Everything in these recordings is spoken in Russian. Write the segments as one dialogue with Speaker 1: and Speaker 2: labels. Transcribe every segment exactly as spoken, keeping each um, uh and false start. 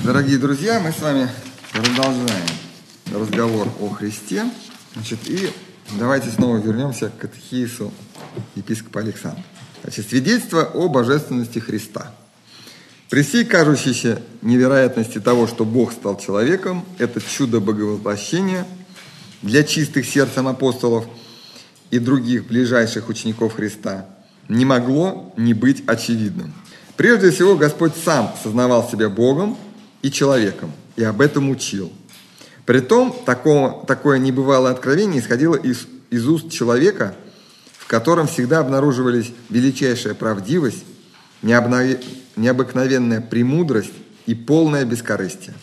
Speaker 1: Дорогие друзья, мы с вами продолжаем разговор о Христе. Значит, и давайте снова вернемся к катехизису епископа Александра. Значит, свидетельство о божественности Христа. При всей кажущейся невероятности того, что Бог стал человеком, это чудо боговоплощения для чистых сердцем апостолов и других ближайших учеников Христа не могло не быть очевидным. Прежде всего, Господь сам сознавал себя Богом и человеком, и об этом учил. Притом, такого, такое небывалое откровение исходило из, из уст человека, в котором всегда обнаруживались величайшая правдивость, необнов... необыкновенная премудрость и полное бескорыстие.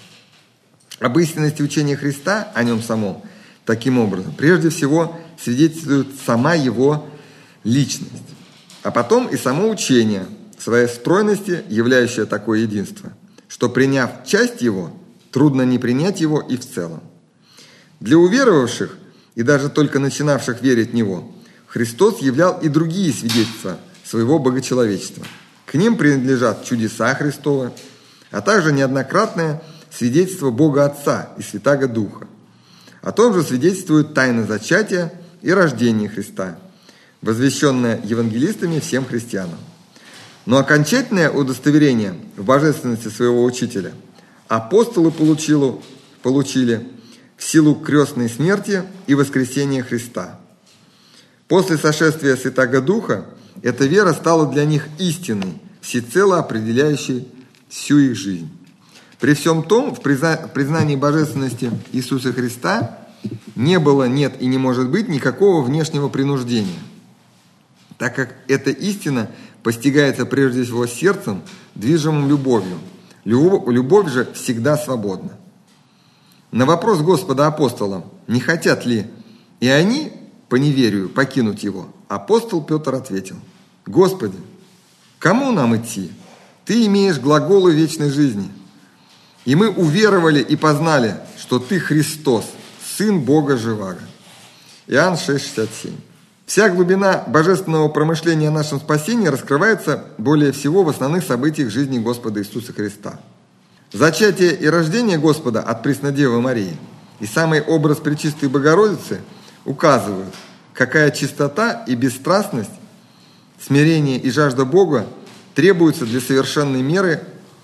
Speaker 1: Об истинности учения Христа, о нем самом, таким образом, прежде всего свидетельствует сама его личность, а потом и само учение, в своей стройности, являющее такое единство, что, приняв часть его, трудно не принять его и в целом. Для уверовавших и даже только начинавших верить в Него, Христос являл и другие свидетельства своего богочеловечества. К ним принадлежат чудеса Христовы, а также неоднократное свидетельство Бога Отца и Святаго Духа. О том же свидетельствует тайна зачатия и рождения Христа, возвещенная евангелистами всем христианам. Но окончательное удостоверение в божественности своего учителя апостолы получили, получили в силу крестной смерти и воскресения Христа. После сошествия Святаго Духа эта вера стала для них истиной, всецело определяющей всю их жизнь. При всем том, в признании божественности Иисуса Христа не было, нет и не может быть никакого внешнего принуждения, так как эта истина постигается прежде всего сердцем, движимым любовью. Любовь же всегда свободна. На вопрос Господа апостолам, не хотят ли и они по неверию покинуть его, апостол Петр ответил: «Господи, кому нам идти? Ты имеешь глаголы вечной жизни. И мы уверовали и познали, что Ты Христос, Сын Бога Живаго». Иоанн шесть шестьдесят семь. Вся глубина божественного промышления о нашем спасении раскрывается более всего в основных событиях жизни Господа Иисуса Христа. Зачатие и рождение Господа от Преснодевы Марии и самый образ Пречистой Богородицы указывают, какая чистота и бесстрастность, смирение и жажда Бога требуются для совершенной меры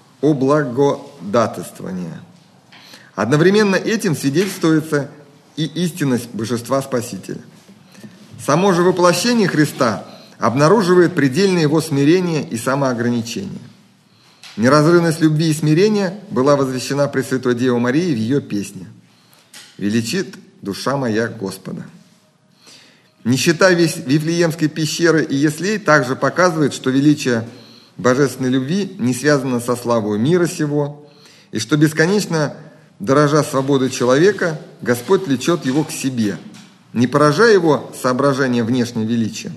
Speaker 1: облагодательствования. Одновременно этим свидетельствуется и истинность Божества Спасителя. Само же воплощение Христа обнаруживает предельное его смирение и самоограничение. Неразрывность любви и смирения была возвещена Пресвятой Девой Марии в ее песне «Величит душа моя Господа». Нищета Вифлеемской пещеры и яслей также показывает, что величие божественной любви не связано со славой мира сего, и что бесконечно, дорожа свободой человека, Господь влечет его к себе, не поражая его соображения внешнего величия.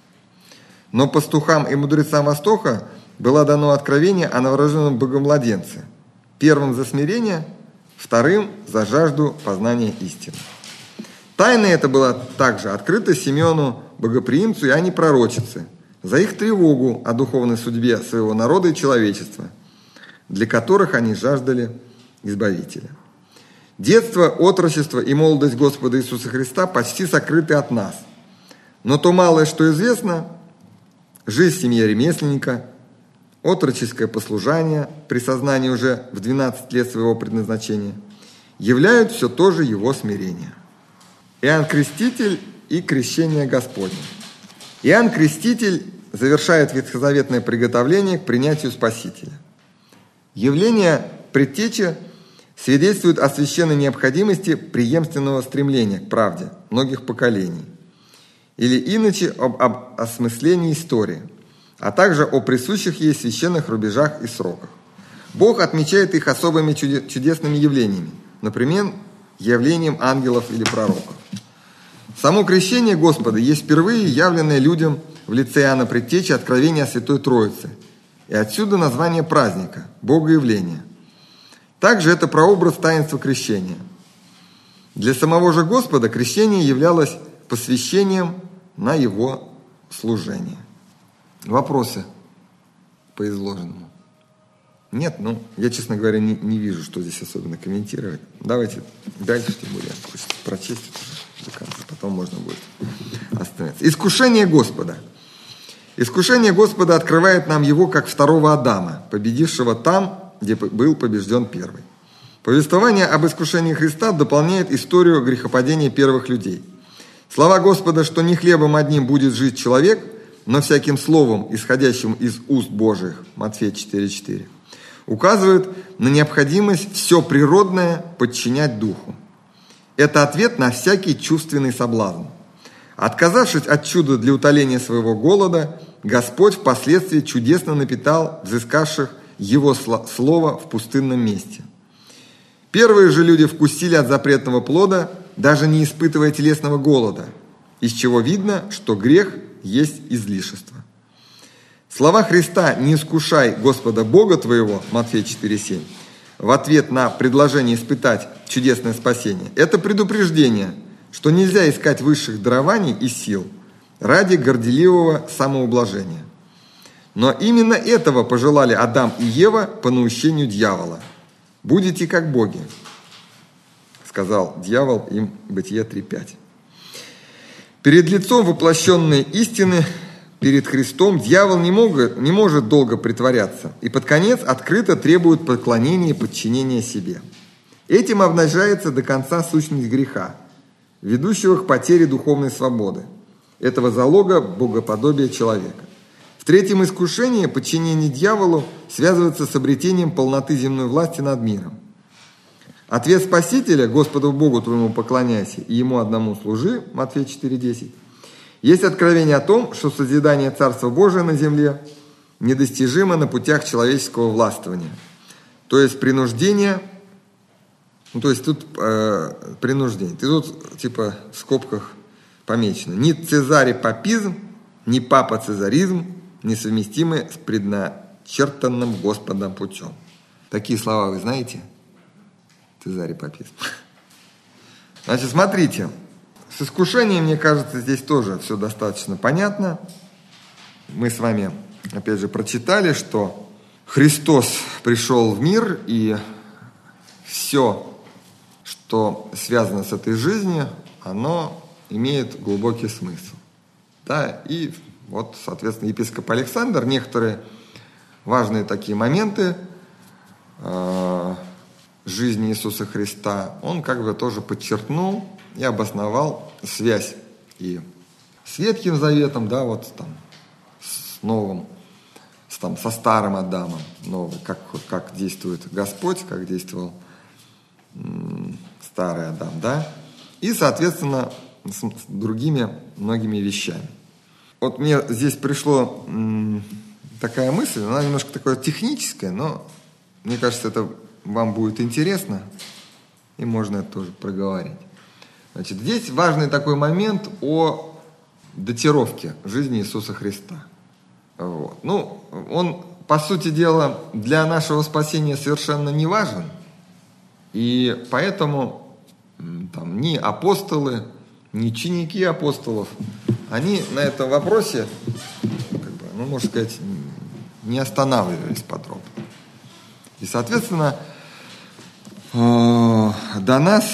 Speaker 1: Но пастухам и мудрецам Востока было дано откровение о новорожденном богомладенце, первым за смирение, вторым за жажду познания истины. Тайна эта была также открыта Симеону Богоприимцу и Анне Пророчице за их тревогу о духовной судьбе своего народа и человечества, для которых они жаждали Избавителя. Детство, отрочество и молодость Господа Иисуса Христа почти сокрыты от нас. Но то малое, что известно, жизнь в семье ремесленника, отроческое послушание при сознании уже в двенадцать лет своего предназначения, являют все то же его смирение. Иоанн Креститель и крещение Господне. Иоанн Креститель завершает ветхозаветное приготовление к принятию Спасителя. Явление предтечи свидетельствует о священной необходимости преемственного стремления к правде многих поколений, или иначе об, об осмыслении истории, а также о присущих ей священных рубежах и сроках. Бог отмечает их особыми чудесными явлениями, например, явлением ангелов или пророков. Само крещение Господа есть впервые явленное людям в лице Иоанна Предтечи откровение о Святой Троице, и отсюда название праздника – Богоявление. Также это прообраз таинства крещения. Для самого же Господа крещение являлось посвящением на его служение. Вопросы по изложенному? Нет, ну, я, честно говоря, не, не вижу, что здесь особенно комментировать. Давайте дальше, тем более, хочется прочесть это до конца, потом можно будет остановиться. Искушение Господа. Искушение Господа открывает нам его как второго Адама, победившего там, где был побежден первый. Повествование об искушении Христа дополняет историю грехопадения первых людей. Слова Господа, что не хлебом одним будет жить человек, но всяким словом, исходящим из уст Божьих, Матфея четыре четыре, указывают на необходимость все природное подчинять Духу. Это ответ на всякий чувственный соблазн. Отказавшись от чуда для утоления своего голода, Господь впоследствии чудесно напитал взыскавших Его слово в пустынном месте. Первые же люди вкусили от запретного плода, даже не испытывая телесного голода, из чего видно, что грех есть излишество. Слова Христа «Не искушай Господа Бога твоего» Матфея четыре семь в ответ на предложение испытать чудесное спасение – это предупреждение, что нельзя искать высших дарований и сил ради горделивого самоублажения. Но именно этого пожелали Адам и Ева по наущению дьявола. «Будете как боги», сказал дьявол им, Бытие три пять. Перед лицом воплощенной истины, перед Христом, дьявол не, мог, не может долго притворяться и под конец открыто требует поклонения и подчинения себе. Этим обнажается до конца сущность греха, ведущего к потере духовной свободы, этого залога богоподобия человека. В третьем искушении подчинение дьяволу связывается с обретением полноты земной власти над миром. Ответ Спасителя «Господу Богу твоему поклоняйся и Ему одному служи» Матфея четыре десять есть откровение о том, что созидание Царства Божия на земле недостижимо на путях человеческого властвования. То есть принуждение, ну, то есть тут э, принуждение. И тут типа в скобках помечено: ни цезарепапизм, ни папа-цезаризм несовместимы с предначертанным Господом путем. Такие слова вы знаете? Цезарепапизм. Значит, смотрите. С искушением, мне кажется, здесь тоже все достаточно понятно. Мы с вами, опять же, прочитали, что Христос пришел в мир, и все, что связано с этой жизнью, оно имеет глубокий смысл. Да, и вот, соответственно, епископ Александр некоторые важные такие моменты э, жизни Иисуса Христа, он как бы тоже подчеркнул и обосновал связь и с Ветхим Заветом, да, вот там, с новым, с, там, со старым Адамом, новый, как, как действует Господь, как действовал м, старый Адам, да, и, соответственно, с, с другими многими вещами. Вот мне здесь пришло м, такая мысль, она немножко такая техническая, но мне кажется, это вам будет интересно, и можно это тоже проговорить. Значит, здесь важный такой момент о датировке жизни Иисуса Христа. Вот. Ну, он, по сути дела, для нашего спасения совершенно не важен, и поэтому там, ни апостолы, ни ученики апостолов, они на этом вопросе, как бы, ну, можно сказать, не останавливались подробно. И, соответственно, до нас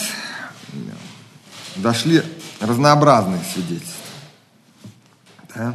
Speaker 1: дошли разнообразные свидетельства. Да?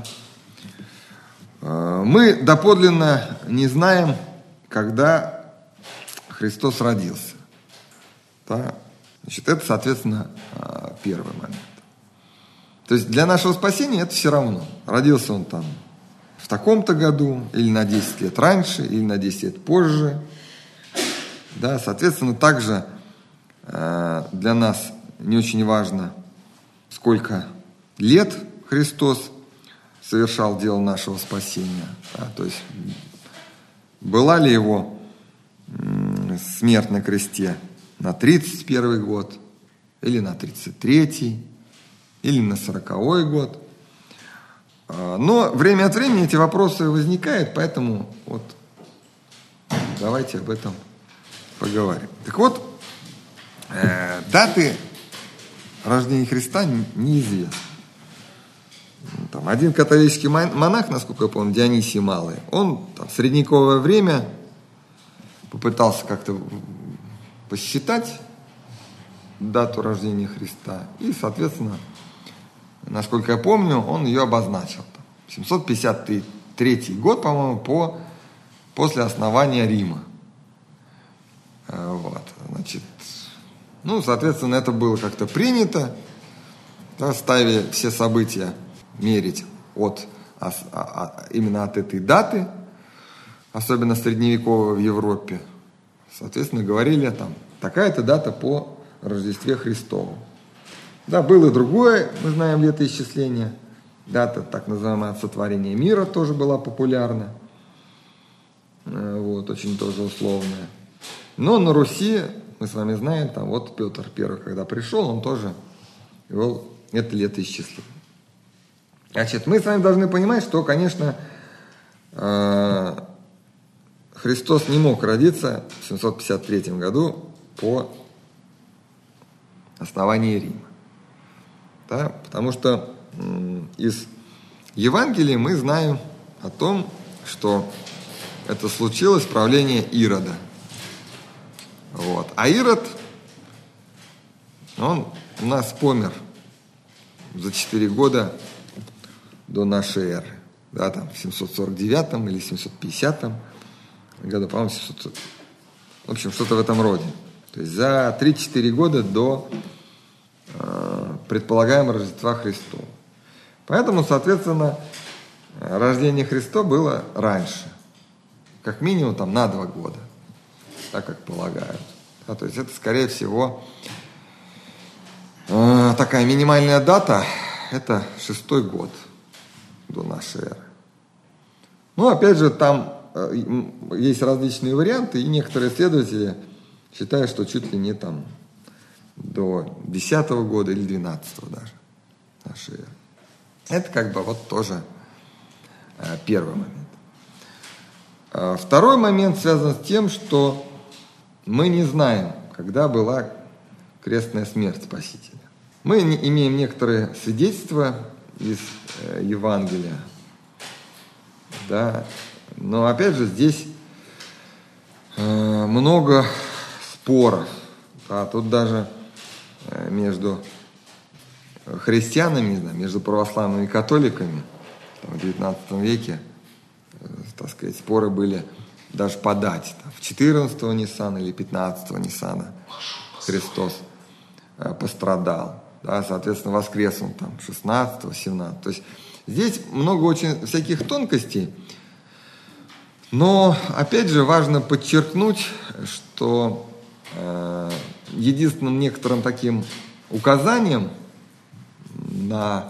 Speaker 1: Мы доподлинно не знаем, когда Христос родился. Да? Значит, это, соответственно, первый момент. То есть для нашего спасения это все равно. Родился он там в таком-то году, или на десять лет раньше, или на десять лет позже. Да, соответственно, также э, для нас не очень важно, сколько лет Христос совершал дело нашего спасения. Да, то есть была ли его э, смерть на кресте на тридцать первый год, или на тридцать третий, или на сороковой год. Но время от времени эти вопросы возникают, поэтому вот давайте об этом поговорим. Так вот, э, даты рождения Христа неизвестны. Там, один католический монах, насколько я помню, Дионисий Малый, он там, в средневековое время попытался как-то посчитать дату рождения Христа. И, соответственно, насколько я помню, он ее обозначил. семьсот пятьдесят третий год, по-моему, по, после основания Рима. Вот, значит, ну, соответственно, это было как-то принято, да, ставя все события мерить от, а, а, именно от этой даты, особенно средневековой в Европе. Соответственно, говорили там, такая-то дата по Рождестве Христову. Да, было и другое, мы знаем, летоисчисление. Дата, так называемая, от сотворения мира тоже была популярна. Вот, очень тоже условная. Но на Руси, мы с вами знаем, там вот Петр Первый, когда пришел, он тоже вел это летоисчисление. Значит, мы с вами должны понимать, что, конечно, Христос не мог родиться в семьсот пятьдесят третьем году по основании Рима. Да? Потому что из Евангелия мы знаем о том, что это случилось в правлении Ирода. Вот. А Ирод, он у нас помер за четыре года до нашей эры. Да, там в семьсот сорок девятом или семьсот пятидесятом году, по-моему, семьсот... В общем, что-то в этом роде. То есть за три-четыре года до э, предполагаемого Рождества Христова. Поэтому, соответственно, рождение Христа было раньше. Как минимум там на два года. Так как полагают. Да, то есть это, скорее всего, э, такая минимальная дата, это шестой год до нашей эры. Ну, опять же, там э, есть различные варианты, и некоторые исследователи считают, что чуть ли не там до десятого года или двенадцатого даже нашей эры. Это как бы вот тоже э, первый момент. А второй момент связан с тем, что мы не знаем, когда была крестная смерть Спасителя. Мы не, имеем некоторые свидетельства из э, Евангелия, да, но опять же здесь э, много споров. Да, тут даже э, между христианами, не знаю, между православными и католиками там, в девятнадцатом веке, э, так сказать, споры были даже по дате. Там, в четырнадцатого Ниссана или пятнадцатого Ниссана Христос э, пострадал. Да, соответственно, воскрес он там шестнадцатого, семнадцатого. То есть здесь много очень всяких тонкостей. Но, опять же, важно подчеркнуть, что э, единственным некоторым таким указанием на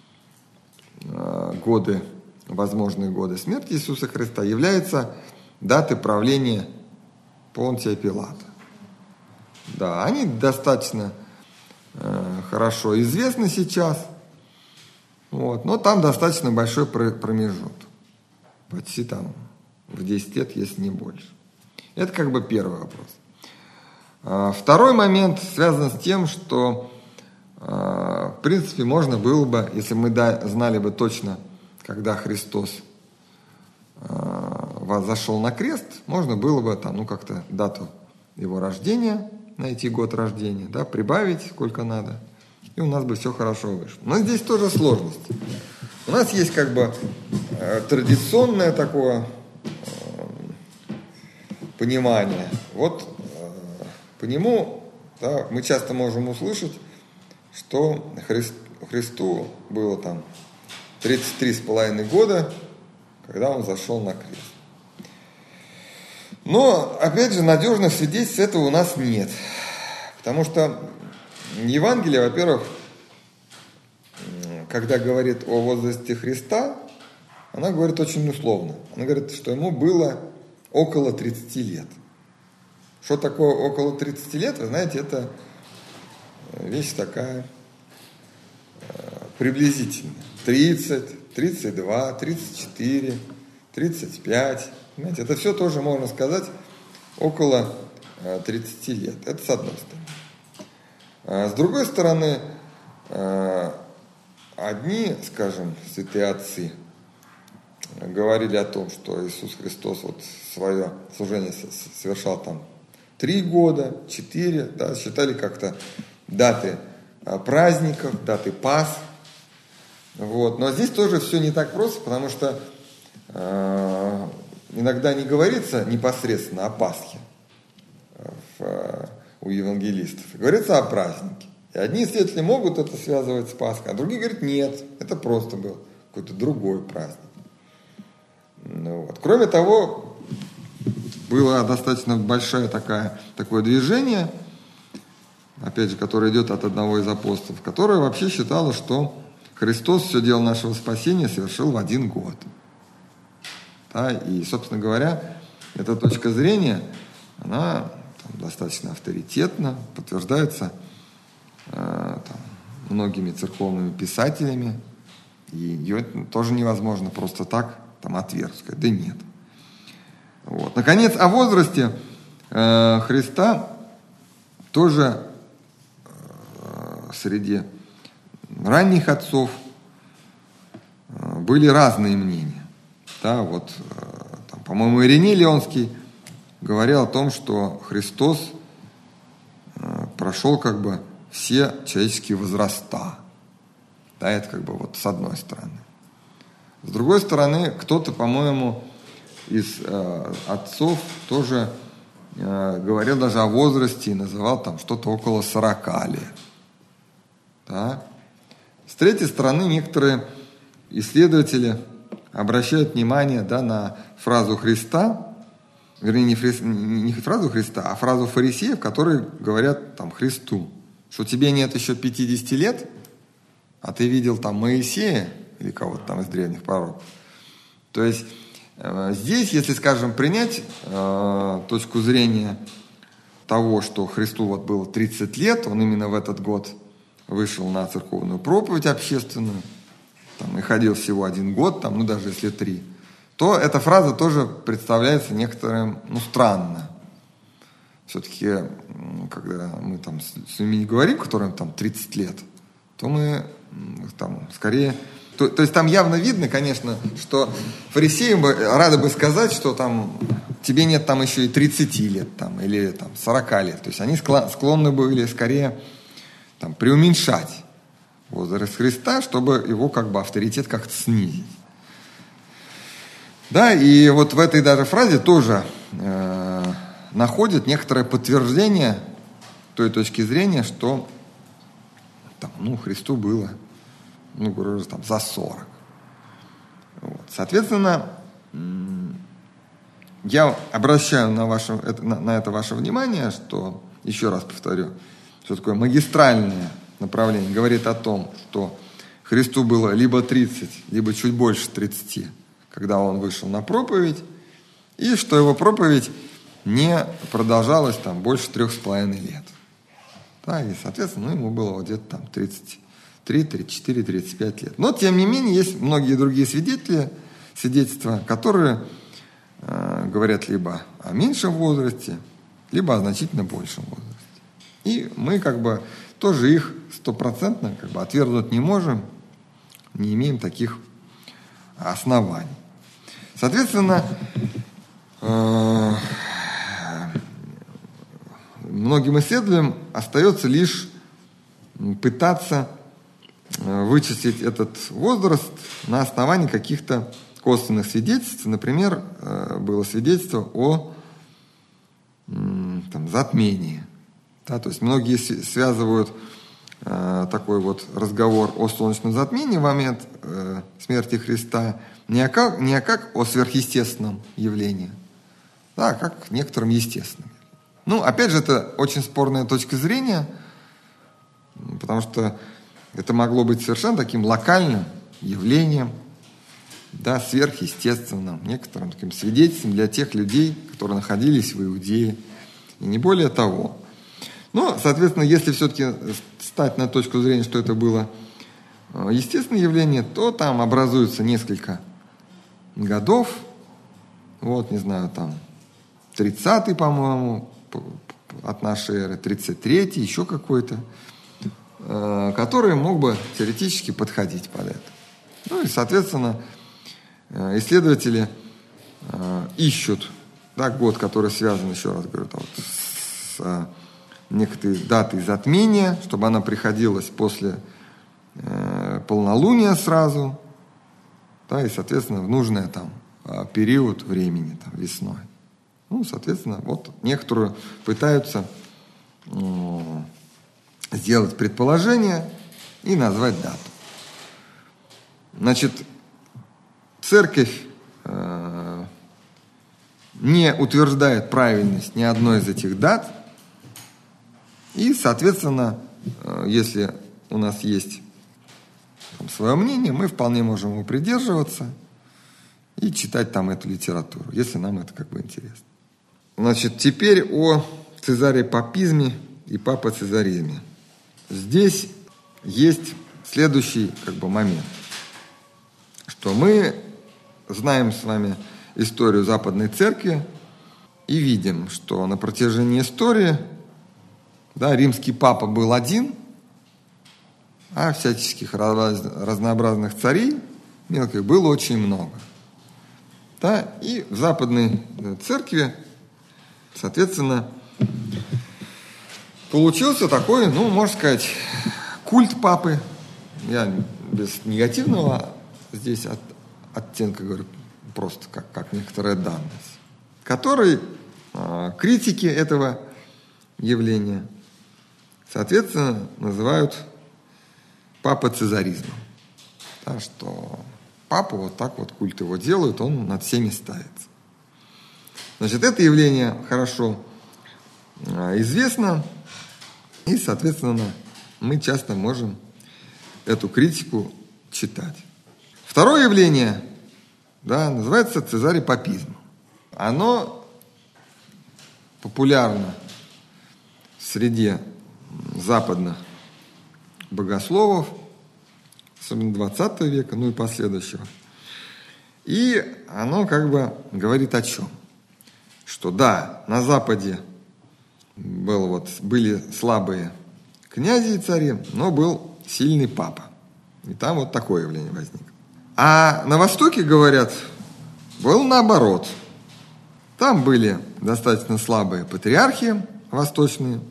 Speaker 1: э, годы, возможные годы смерти Иисуса Христа является даты правления Понтия Пилата. Да, они достаточно э, хорошо известны сейчас, вот, но там достаточно большой промежуток. Почти там в десять лет, если не больше. Это как бы первый вопрос. А второй момент связан с тем, что в принципе можно было бы, если мы знали бы точно, когда Христос зашел на крест, можно было бы там, ну, как-то дату его рождения, найти год рождения, да, прибавить сколько надо, и у нас бы все хорошо вышло. Но здесь тоже сложность. У нас есть как бы традиционное такое понимание. Вот по нему, да, мы часто можем услышать, что Христ, Христу было там тридцать три с половиной года, когда он зашел на крест. Но, опять же, надежных свидетельств этого у нас нет. Потому что Евангелие, во-первых, когда говорит о возрасте Христа, она говорит очень условно. Она говорит, что ему было около тридцати лет. Что такое около тридцати лет? Вы знаете, это вещь такая приблизительная. тридцать, тридцать два, тридцать четыре, тридцать пять. Понимаете, это все тоже можно сказать около тридцати лет. Это с одной стороны. А с другой стороны, одни, скажем, святые отцы говорили о том, что Иисус Христос вот свое служение совершал там три года, четыре, да, считали как-то даты праздников, даты Пасх. Вот. Но здесь тоже все не так просто, потому что э, иногда не говорится непосредственно о Пасхе в, э, у евангелистов, говорится о празднике. И одни исследователи могут это связывать с Пасхой, а другие говорят, нет, это просто был какой-то другой праздник. Ну, вот. Кроме того, было достаточно большое такое, такое движение, опять же, которое идет от одного из апостолов, которое вообще считало, что Христос все дело нашего спасения совершил в один год. Да, и, собственно говоря, эта точка зрения, она там, достаточно авторитетна, подтверждается э, там, многими церковными писателями, и ее тоже невозможно просто так там, отвергнуть, сказать, да нет. Вот. Наконец, о возрасте э, Христа тоже э, среди ранних отцов э, были разные мнения. Да, вот, э, там, по-моему, Ириней Леонский говорил о том, что Христос э, прошел как бы все человеческие возраста. Да, это как бы вот с одной стороны. С другой стороны, кто-то, по-моему, из э, отцов тоже э, говорил даже о возрасте и называл там что-то около сорока лет. Да? С третьей стороны, некоторые исследователи обращают внимание, да, на фразу Христа, вернее, не, фри, не фразу Христа, а фразу фарисеев, которые говорят там, Христу, что тебе нет еще пятидесяти лет, а ты видел там Моисея или кого-то там из древних пророков. То есть э, здесь, если, скажем, принять э, точку зрения того, что Христу вот было тридцать лет, он именно в этот год вышел на церковную проповедь общественную, там, и ходил всего один год, там, ну даже если три, то эта фраза тоже представляется некоторым, ну, странно. Все-таки, когда мы там с людьми говорим, которым там тридцать лет, то мы там скорее... То, то есть там явно видно, конечно, что фарисеям бы, рады бы сказать, что там тебе нет там еще и тридцати лет, там, или там, сорока лет. То есть они склонны были скорее там, преуменьшать возраст Христа, чтобы его как бы авторитет как-то снизить. Да, и вот в этой даже фразе тоже э, находят некоторое подтверждение той точки зрения, что там, ну, Христу было, ну, говорю, там, за сорок. Вот. Соответственно, я обращаю на, ваше, на, на это ваше внимание, что, еще раз повторю, что такое магистральное направление говорит о том, что Христу было либо тридцать, либо чуть больше тридцати, когда он вышел на проповедь, и что его проповедь не продолжалась там больше трех с половиной лет. Да, и, соответственно, ну, ему было вот где-то там тридцать три, тридцать четыре, тридцать пять лет. Но, тем не менее, есть многие другие свидетели, свидетельства, которые э, говорят либо о меньшем возрасте, либо о значительно большем возрасте. И мы как бы тоже их стопроцентно как бы отвергнуть не можем, не имеем таких оснований. Соответственно, э, многим исследователям остается лишь пытаться вычислить этот возраст на основании каких-то косвенных свидетельств. Например, было свидетельство о там, затмении. Да, то есть многие связывают э, такой вот разговор о солнечном затмении в момент э, смерти Христа не о, как, не о как о сверхъестественном явлении, да, а как некоторым естественным. Ну, опять же, это очень спорная точка зрения, потому что это могло быть совершенно таким локальным явлением, да, сверхъестественным, некоторым таким свидетельством для тех людей, которые находились в Иудее, и не более того. Но, соответственно, если все-таки стать на точку зрения, что это было естественное явление, то там образуется несколько годов, вот, не знаю, там, тридцатый, по-моему, от нашей эры, тридцать третий, еще какой-то, который мог бы теоретически подходить под это. Ну и, соответственно, исследователи ищут, да, год, который связан, еще раз говорю, там, с некоторой датой затмения, чтобы она приходилась после э, полнолуния сразу, да, и, соответственно, в нужный там период времени, там, весной. Ну, соответственно, вот некоторые пытаются э, сделать предположение и назвать дату. Значит, церковь э, не утверждает правильность ни одной из этих дат, и, соответственно, э, если у нас есть там свое мнение, мы вполне можем его придерживаться и читать там эту литературу, если нам это как бы интересно. Значит, теперь о цезарепапизме и папоцезаризме. Здесь есть следующий как бы момент, что мы знаем с вами историю Западной Церкви и видим, что на протяжении истории, да, римский папа был один, а всяческих раз, разнообразных царей мелких было очень много. Да, и в Западной Церкви, соответственно, получился такой, ну, можно сказать, культ папы. Я без негативного здесь от, оттенка говорю, просто как, как некоторая данность, который э, критики этого явления, соответственно, называют папоцезаризмом. Да, что папу вот так вот культ его делают, он над всеми ставится. Значит, это явление хорошо э, известно, и, соответственно, мы часто можем эту критику читать. Второе явление, да, называется цезарепапизм. Оно популярно в среде западных богословов, особенно двадцатого века, ну и последующего. И оно как бы говорит о чем? Что да, на Западе был вот, были слабые князи и цари, но был сильный папа. И там вот такое явление возникло. А на Востоке, говорят, был наоборот. Там были достаточно слабые патриархи восточные,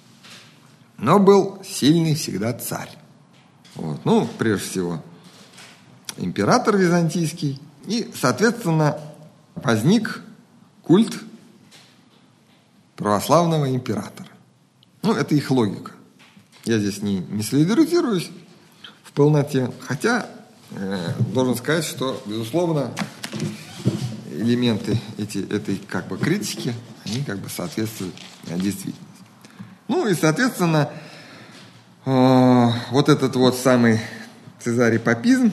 Speaker 1: но был сильный всегда царь. Вот. Ну, прежде всего, император византийский. И, соответственно, возник культ православного императора. Ну, это их логика. Я здесь не, не солидаризируюсь в полноте, хотя э, должен сказать, что, безусловно, элементы эти, этой как бы критики, они как бы соответствуют действительности. Ну и, соответственно, э, вот этот вот самый цезарепапизм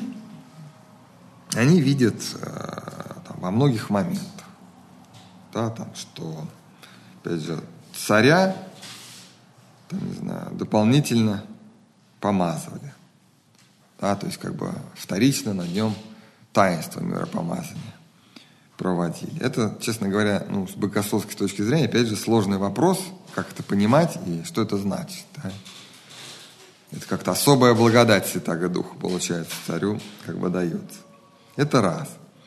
Speaker 1: они видят э, там, во многих моментах. Да, там, что, опять же, царя там, не знаю, дополнительно помазывали. Да, то есть как бы вторично на нем таинство миропомазания проводили. Это, честно говоря, ну, с богословской точки зрения, опять же, сложный вопрос, как это понимать и что это значит. Да? Это как-то особая благодать Святаго Духа, получается, царю как бы дается. Это раз.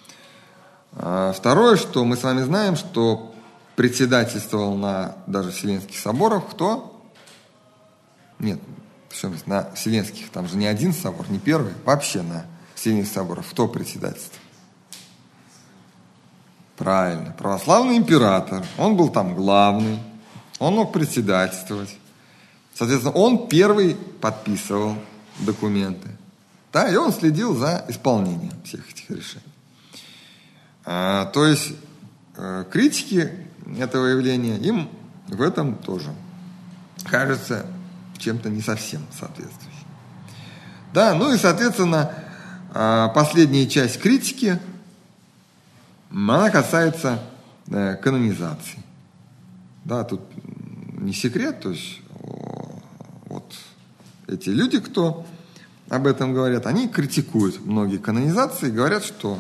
Speaker 1: А второе, что мы с вами знаем, что председательствовал на даже Вселенских соборах кто? Нет, причем на Вселенских, там же не один собор, не первый, вообще на Вселенских соборах кто председательствовал? Правильно, православный император. Он был там главный, он мог председательствовать. Соответственно, он первый подписывал документы. Да, и он следил за исполнением всех этих решений. А, то есть э, критики этого явления, им в этом тоже кажется чем-то не совсем соответствующим. Да, ну и, соответственно, э, последняя часть критики, она касается э, канонизации. Да, тут не секрет, то есть о, вот эти люди, кто об этом говорят, они критикуют многие канонизации, говорят, что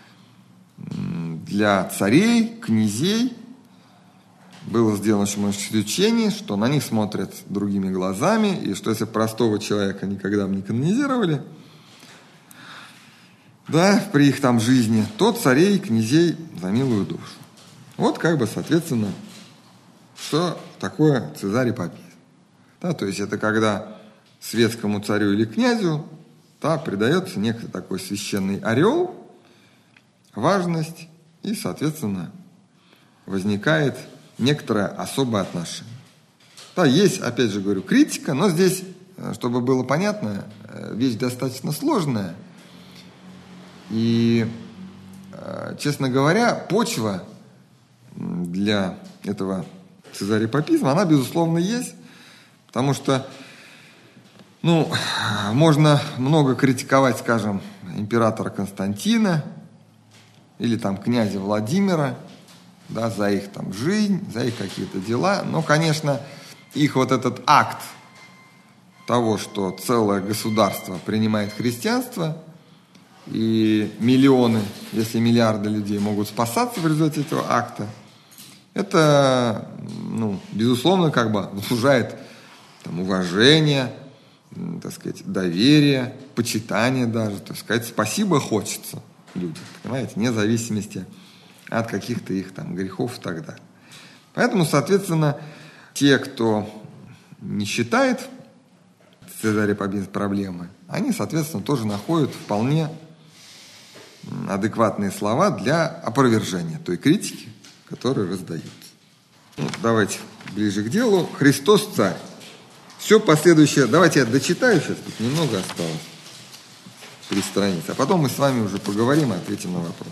Speaker 1: для царей, князей было сделано очень много исключений, что на них смотрят другими глазами, и что если простого человека никогда бы не канонизировали, да, при их там жизни, то царей, князей за милую душу. Вот как бы, соответственно, что такое цезарепапизм. Да, то есть это когда светскому царю или князю, да, придается некий такой священный орел, важность, и, соответственно, возникает некоторое особое отношение. Да, есть, опять же говорю, критика, но здесь, чтобы было понятно, вещь достаточно сложная. И, честно говоря, почва для этого цезарепапизма, она, безусловно, есть, потому что, ну, можно много критиковать, скажем, императора Константина или там князя Владимира, да, за их там жизнь, за их какие-то дела, но, конечно, их вот этот акт того, что целое государство принимает христианство, и миллионы, если миллиарды людей могут спасаться в результате этого акта, это, ну, безусловно, как бы заслужает там, уважения, так сказать, доверия, почитания даже. То есть сказать спасибо хочется людям, понимаете, вне зависимости от каких-то их там грехов и так далее. Поэтому, соответственно, те, кто не считает цезарепапизм проблемой, они, соответственно, тоже находят вполне адекватные слова для опровержения той критики, которую раздают. Ну, давайте ближе к делу. Христос царь. Все последующее... Давайте я дочитаю сейчас, тут немного осталось. Три страницы. А потом мы с вами уже поговорим и ответим на вопрос.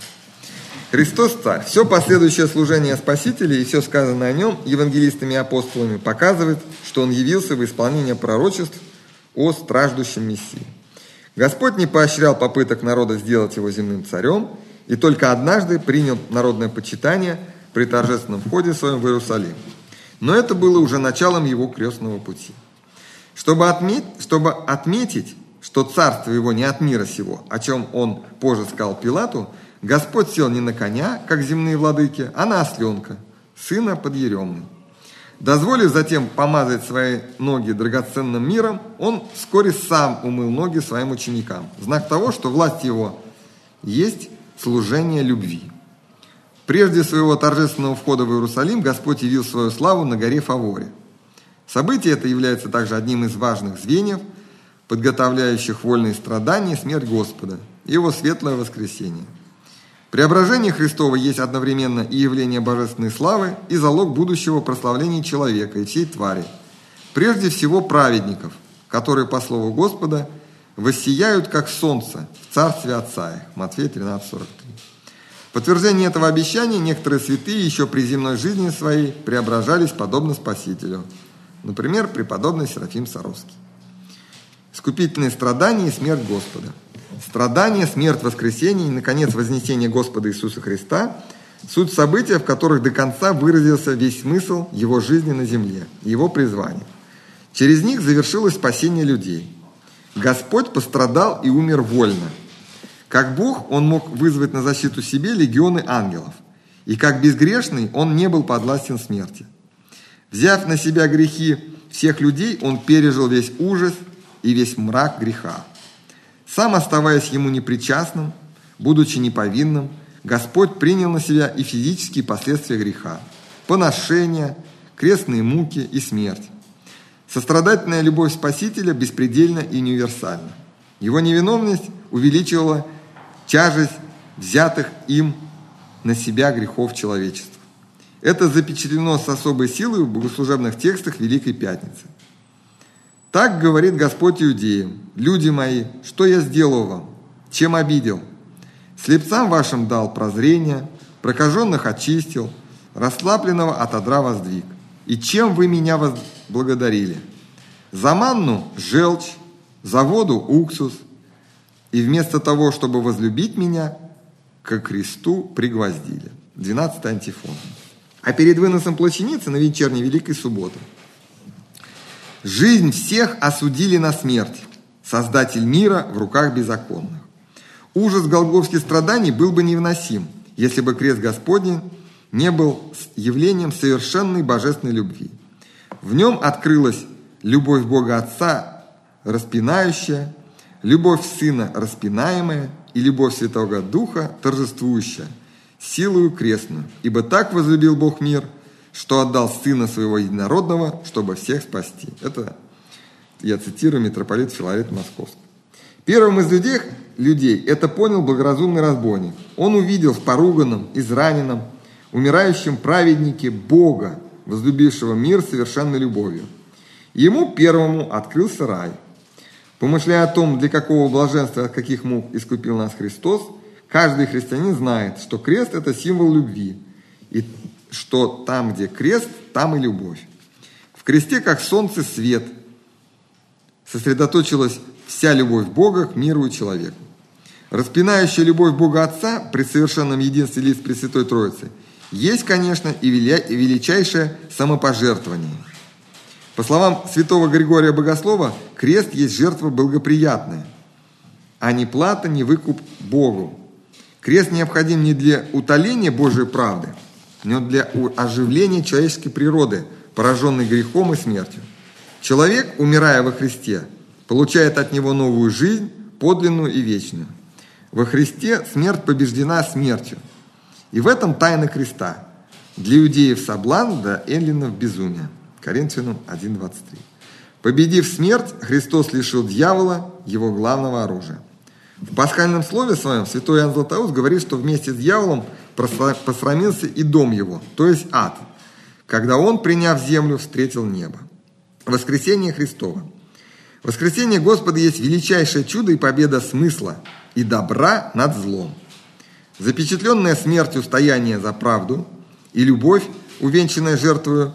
Speaker 1: Христос царь. Все последующее служение Спасителя и все сказанное о нем евангелистами и апостолами показывает, что он явился в исполнение пророчеств о страждущем Мессии. Господь не поощрял попыток народа сделать его земным царем и только однажды принял народное почитание при торжественном входе своем в Иерусалим. Но это было уже началом его крестного пути. Чтобы, отмет... Чтобы отметить, что царство его не от мира сего, о чем он позже сказал Пилату, Господь сел не на коня, как земные владыки, а на осленка, сына подъеремный. Дозволив затем помазать свои ноги драгоценным миром, он вскоре сам умыл ноги своим ученикам. Знак того, что власть его есть служение любви. Прежде своего торжественного входа в Иерусалим Господь явил свою славу на горе Фаворе. Событие это является также одним из важных звеньев, подготовляющих вольные страдания и смерть Господа, и его светлое воскресение. Преображение Христово есть одновременно и явление божественной славы, и залог будущего прославления человека и всей твари, прежде всего праведников, которые, по слову Господа, воссияют, как солнце, в царстве Отца их. Матфея тринадцать сорок три. В подтверждение этого обещания некоторые святые еще при земной жизни своей преображались подобно Спасителю. Например, преподобный Серафим Саровский. Искупительные страдания и смерть Господа. Страдания, смерть, воскресение и, наконец, вознесение Господа Иисуса Христа – суть события, в которых до конца выразился весь смысл его жизни на земле, его призвания. Через них завершилось спасение людей. Господь пострадал и умер вольно. Как Бог, Он мог вызвать на защиту себе легионы ангелов. И как безгрешный, Он не был подвластен смерти. Взяв на себя грехи всех людей, Он пережил весь ужас и весь мрак греха. Сам, оставаясь ему непричастным, будучи неповинным, Господь принял на себя и физические последствия греха, поношения, крестные муки и смерть. Сострадательная любовь Спасителя беспредельна и универсальна. Его невиновность увеличивала тяжесть взятых им на себя грехов человечества. Это запечатлено с особой силой в богослужебных текстах Великой Пятницы. Так говорит Господь иудеям: «Люди мои, что я сделал вам? Чем обидел? Слепцам вашим дал прозрение, прокаженных очистил, расслабленного от одра воздвиг. И чем вы меня возблагодарили? За манну – желчь, за воду – уксус, и вместо того, чтобы возлюбить меня, ко кресту пригвоздили». двенадцатая антифона. А перед выносом плащаницы на вечерней Великой Субботы: «Жизнь всех осудили на смерть, Создатель мира в руках беззаконных». Ужас голгофских страданий был бы невыносим, если бы крест Господень не был явлением совершенной божественной любви. В нем открылась любовь Бога Отца распинающая, любовь Сына распинаемая и любовь Святого Духа торжествующая, силою крестную. Ибо так возлюбил Бог мир, что отдал Сына Своего Единородного, чтобы всех спасти». Это я цитирую митрополит Филарет Московский. Первым из людей, людей это понял благоразумный разбойник. Он увидел в поруганном, израненном, умирающем праведнике Бога, возлюбившего мир совершенной любовью. Ему первому открылся рай. Помышляя о том, для какого блаженства, от каких мук искупил нас Христос, каждый христианин знает, что крест – это символ любви, и что там, где крест, там и любовь. В кресте, как солнце, свет, сосредоточилась вся любовь Бога к миру и человеку. Распинающая любовь Бога Отца при совершенном единстве лиц Пресвятой Троицы есть, конечно, и величайшее самопожертвование. По словам святого Григория Богослова, крест есть жертва благоприятная, а не плата, не выкуп Богу. Крест необходим не для утоления Божьей правды, но для оживления человеческой природы, пораженной грехом и смертью. Человек, умирая во Христе, получает от Него новую жизнь, подлинную и вечную. Во Христе смерть побеждена смертью. И в этом тайна креста. Для иудеев соблазн, для эллинов безумие. Коринфянам один двадцать три. Победив смерть, Христос лишил дьявола его главного оружия. В пасхальном слове своем святой Иоанн Златоуст говорит, что вместе с дьяволом посрамился и дом его, то есть ад, когда он, приняв землю, встретил небо. Воскресение Христово. Воскресение Господа есть величайшее чудо и победа смысла и добра над злом. Запечатленное смертью стояние за правду и любовь, увенчанная жертвою,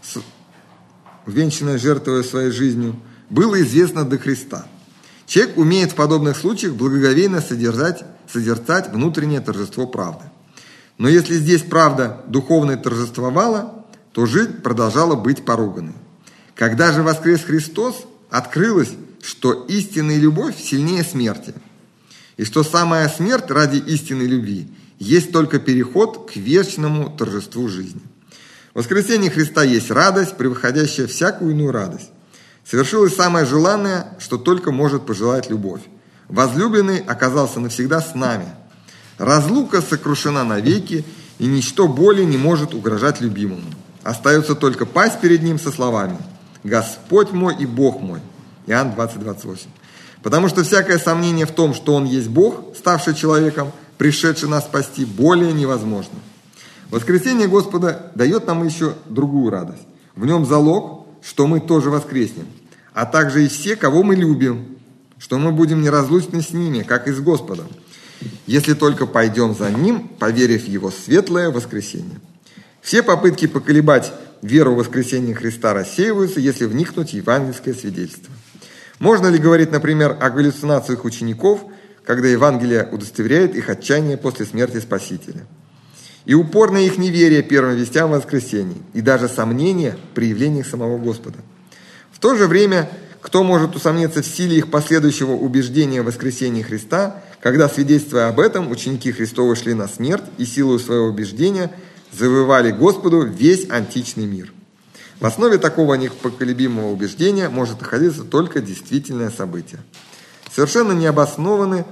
Speaker 1: увенчанная жертвою своей жизнью, было известно до Христа. Человек умеет в подобных случаях благоговейно содержать, созерцать внутреннее торжество правды. Но если здесь правда духовная торжествовала, то жизнь продолжала быть поруганной. Когда же воскрес Христос, открылось, что истинная любовь сильнее смерти, и что самая смерть ради истинной любви есть только переход к вечному торжеству жизни. Воскресение Христа есть радость, превосходящая всякую иную радость. Совершилось самое желанное, что только может пожелать любовь. Возлюбленный оказался навсегда с нами. Разлука сокрушена навеки, и ничто более не может угрожать любимому. Остается только пасть перед ним со словами: «Господь мой и Бог мой». Иоанн двадцать двадцать восемь. Потому что всякое сомнение в том, что Он есть Бог, ставший человеком, пришедший нас спасти, более невозможно. Воскресение Господа дает нам еще другую радость. В нем залог, что мы тоже воскреснем, а также и все, кого мы любим, что мы будем неразлучны с ними, как и с Господом, если только пойдем за Ним, поверив в Его светлое воскресение. Все попытки поколебать веру в воскресение Христа рассеиваются, если вникнуть в евангельское свидетельство. Можно ли говорить, например, о галлюцинациях учеников, когда Евангелие удостоверяет их отчаяние после смерти Спасителя? И упорное их неверие первым вестям о воскресении, и даже сомнение при явлениях самого Господа. В то же время, кто может усомниться в силе их последующего убеждения в воскресении Христа, когда, свидетельствуя об этом, ученики Христовы шли на смерть и силою своего убеждения завоевали Господу весь античный мир? В основе такого непоколебимого убеждения может находиться только действительное событие. Совершенно необоснованы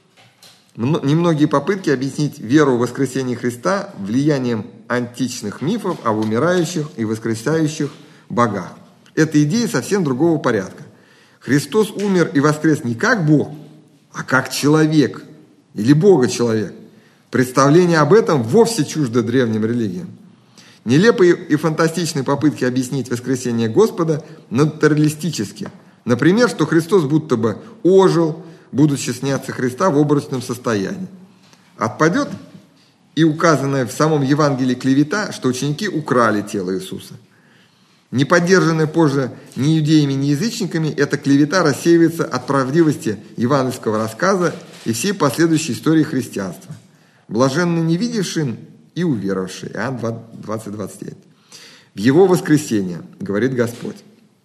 Speaker 1: немногие попытки объяснить веру в воскресение Христа влиянием античных мифов об умирающих и воскресающих богах. Это идеи совсем другого порядка. Христос умер и воскрес не как Бог, а как человек или Бога-человек. Представление об этом вовсе чуждо древним религиям. Нелепые и фантастичные попытки объяснить воскресение Господа натуралистически. Например, что Христос будто бы ожил, будучи сняться Христа в образном состоянии. Отпадет и указанная в самом Евангелии клевета, что ученики украли тело Иисуса. Не поддержанная позже ни иудеями, ни язычниками, эта клевета рассеивается от правдивости евангельского рассказа и всей последующей истории христианства. Блаженны не видевшие и уверовавшие. Иоанн двадцать двадцать девять. В Его воскресение, говорит Господь.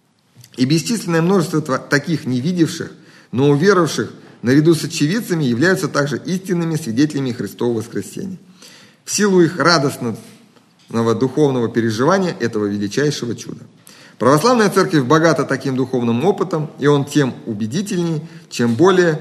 Speaker 1: И бесчисленное множество таких не видевших, но уверовавших, наряду с очевидцами, являются также истинными свидетелями Христового воскресения. В силу их радостного духовного переживания этого величайшего чуда. Православная церковь богата таким духовным опытом, и он тем убедительней, чем более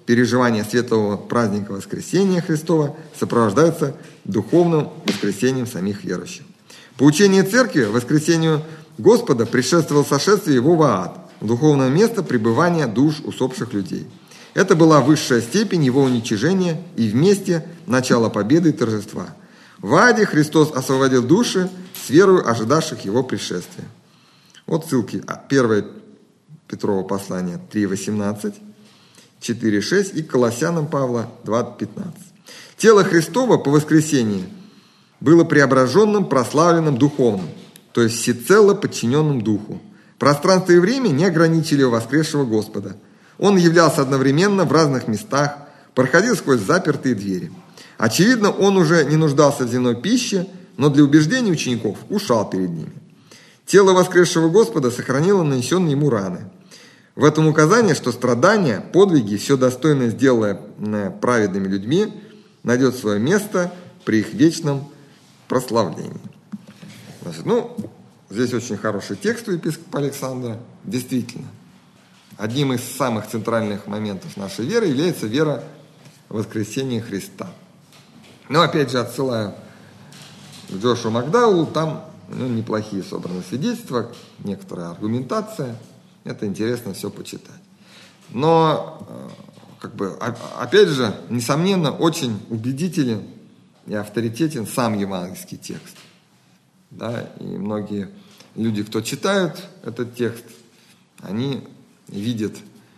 Speaker 1: переживания светлого праздника Воскресения Христова сопровождаются духовным воскресением самих верующих. По учению Церкви воскресению Господа предшествовало сошествие Его в ад, в духовное место пребывания душ усопших людей. Это была высшая степень Его уничижения и вместе начало победы и торжества. В аде Христос освободил души с верою ожидавших Его пришествия. Вот ссылки. Первое Петрово послание три восемнадцать, четыре шесть и Колоссянам Павла два пятнадцать. Тело Христово по воскресении было преображенным, прославленным, духовным, то есть всецело подчиненным Духу. Пространство и время не ограничили воскресшего Господа. Он являлся одновременно в разных местах, проходил сквозь запертые двери. Очевидно, он уже не нуждался в земной пище, но для убеждения учеников ушел перед ними. Тело воскресшего Господа сохранило нанесенные ему раны. В этом указание, что страдания, подвиги, все достойное сделанное праведными людьми, найдет свое место при их вечном прославлении. Значит, ну, здесь очень хороший текст у епископа Александра. Действительно, одним из самых центральных моментов нашей веры является вера в воскресение Христа. Но опять же отсылаю к Джошу Макдаулу, там ну, неплохие собраны свидетельства, некоторая аргументация. Это интересно все почитать. Но, как бы, опять же, несомненно, очень убедителен и авторитетен сам евангельский текст. Да? И многие люди, кто читают этот текст, они видят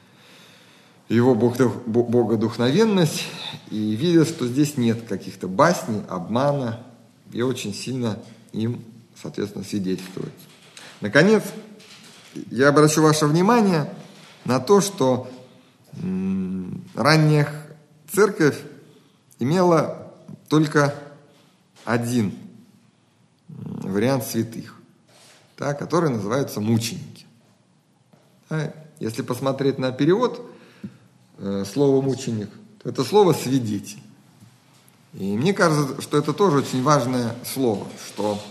Speaker 1: его богодухновенность и видят, что здесь нет каких-то басней, обмана, и очень сильно им, соответственно, свидетельствует. Наконец, я обращу ваше внимание на то, что м- ранняя церковь имела только один вариант святых, да, который называется мученики. Да, если посмотреть на перевод э, слова мученик, то это слово свидетель. И мне кажется, что это тоже очень важное слово, что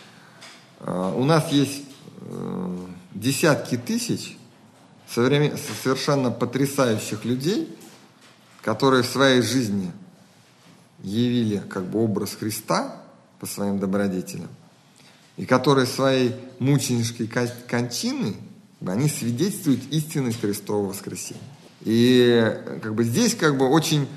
Speaker 1: э, у нас есть э, десятки тысяч совершенно потрясающих людей, которые в своей жизни явили как бы образ Христа по своим добродетелям, и которые своей мученической кончиной, они свидетельствуют истинность Христового воскресения. И как бы здесь как бы очень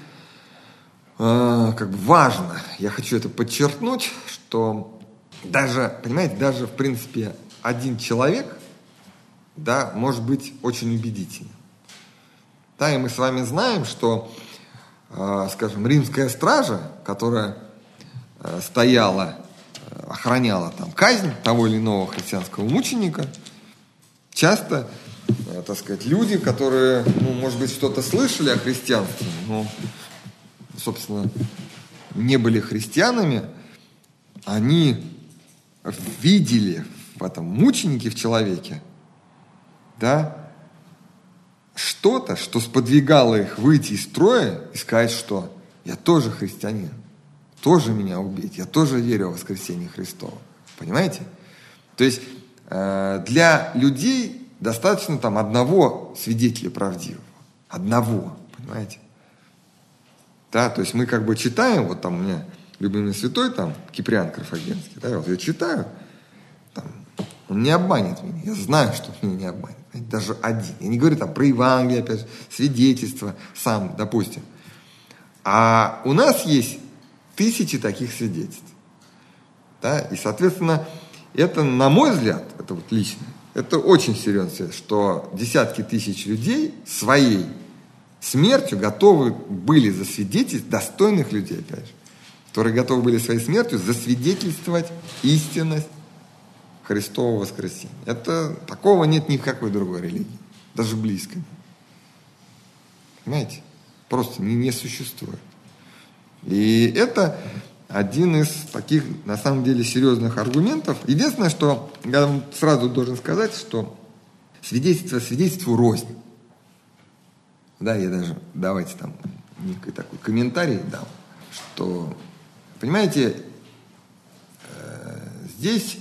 Speaker 1: э, как бы важно, я хочу это подчеркнуть, что даже, понимаете, даже в принципе один человек, да, может быть очень убедительным. Да, и мы с вами знаем, что, э, скажем, римская стража, которая э, стояла, э, охраняла там казнь того или иного христианского мученика, часто, э, так сказать, люди, которые, ну, может быть, что-то слышали о христианстве, но, собственно, не были христианами, они видели в этом мученике, в человеке, да, что-то, что сподвигало их выйти из строя и сказать, что я тоже христианин, тоже меня убить, я тоже верю в воскресение Христова. Понимаете? То есть э, для людей достаточно там одного свидетеля правдивого. Одного, понимаете? Да, то есть мы как бы читаем, вот там у меня любимый святой, там, Киприан Карфагенский, да, вот я читаю, там, он не обманет меня, я знаю, что он меня не обманет. Даже один. Я не говорю там про Евангелие, опять же, свидетельство, сам, допустим. А у нас есть тысячи таких свидетельств. Да? И, соответственно, это, на мой взгляд, это вот лично, это очень серьезно, что десятки тысяч людей своей смертью готовы были засвидетельствовать, достойных людей, опять же, которые готовы были своей смертью засвидетельствовать истинность Христового воскресения. Это, такого нет ни в какой другой религии, даже близко. Понимаете? Просто не, не существует. И это один из таких, на самом деле, серьезных аргументов. Единственное, что я вам сразу должен сказать, что свидетельство свидетельству рознь. Да, я даже, давайте там некий такой комментарий дам, что, понимаете, э, здесь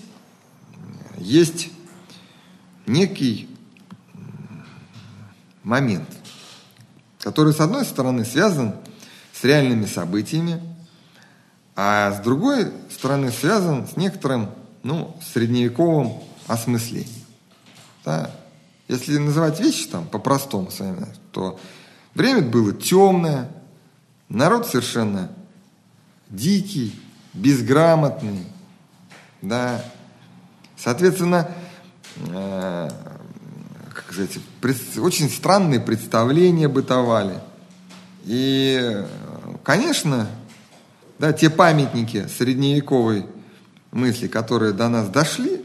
Speaker 1: есть некий момент, который, с одной стороны, связан с реальными событиями, а с другой стороны связан с некоторым, ну, средневековым осмыслением. Да? Если называть вещи там по-простому с вами, то время было темное, народ совершенно дикий, безграмотный, да. Соответственно, э, как сказать, пред, очень странные представления бытовали. И, конечно, да, те памятники средневековой мысли, которые до нас дошли,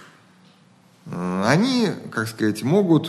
Speaker 1: они, как сказать, могут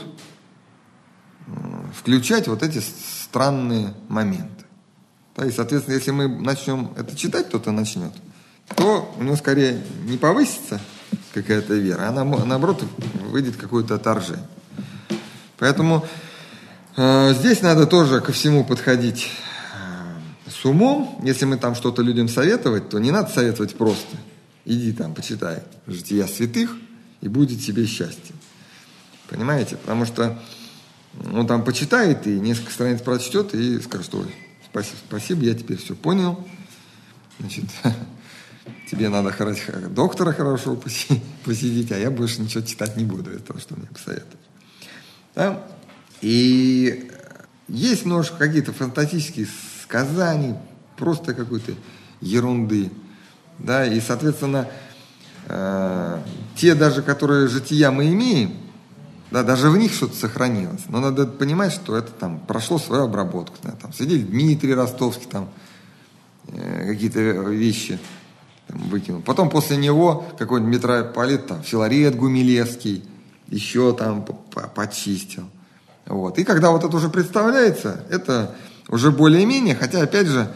Speaker 1: включать вот эти странные моменты. Да, и, соответственно, если мы начнем это читать, кто-то начнет, то у него скорее не повысится какая-то вера, а наоборот выйдет какое-то отторжение. Поэтому э, здесь надо тоже ко всему подходить э, с умом. Если мы там что-то людям советовать, то не надо советовать просто. Иди там, почитай «Жития святых», и будет тебе счастье. Понимаете? Потому что он там почитает и несколько страниц прочтет и скажет: ой, спасибо, спасибо, я теперь все понял. Значит, тебе надо доктора хорошо посидеть, а я больше ничего читать не буду из того, что мне посоветуют. Да? И есть множество каких-то фантастических сказаний, просто какой-то ерунды. Да? И, соответственно, э, те даже, которые жития мы имеем, да, даже в них что-то сохранилось. Но надо понимать, что это там прошло свою обработку. Да, там свидетель Дмитрий Ростовский там э, какие-то вещи там, выкинул. Потом после него какой-нибудь митрополит, там, Филарет Гумилевский, еще там почистил. Вот. И когда вот это уже представляется, это уже более-менее, хотя, опять же,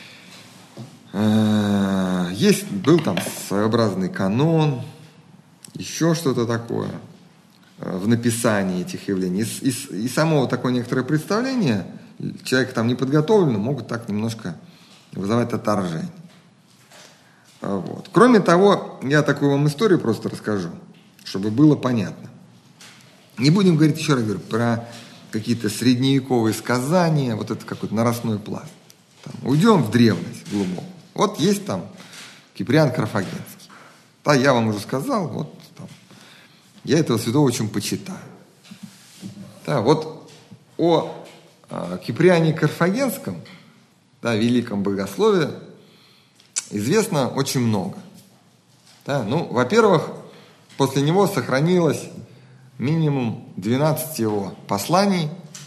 Speaker 1: э, есть, был там своеобразный канон, еще что-то такое в написании этих явлений. И, и, и само вот такое некоторое представление человека там неподготовленного могут так немножко вызывать отторжение. Вот. Кроме того, я такую вам историю просто расскажу, чтобы было понятно. Не будем говорить, еще раз говорю, про какие-то средневековые сказания, вот это какой-то наростной пласт. Там, уйдем в древность глубоко. Вот есть там Киприан Карфагенский. Да, я вам уже сказал, вот там, я этого святого очень почитаю. Да, вот о, о Киприане Карфагенском, да, великом богослове, известно очень много. Да, ну, во-первых, после него сохранилось минимум двенадцать его посланий,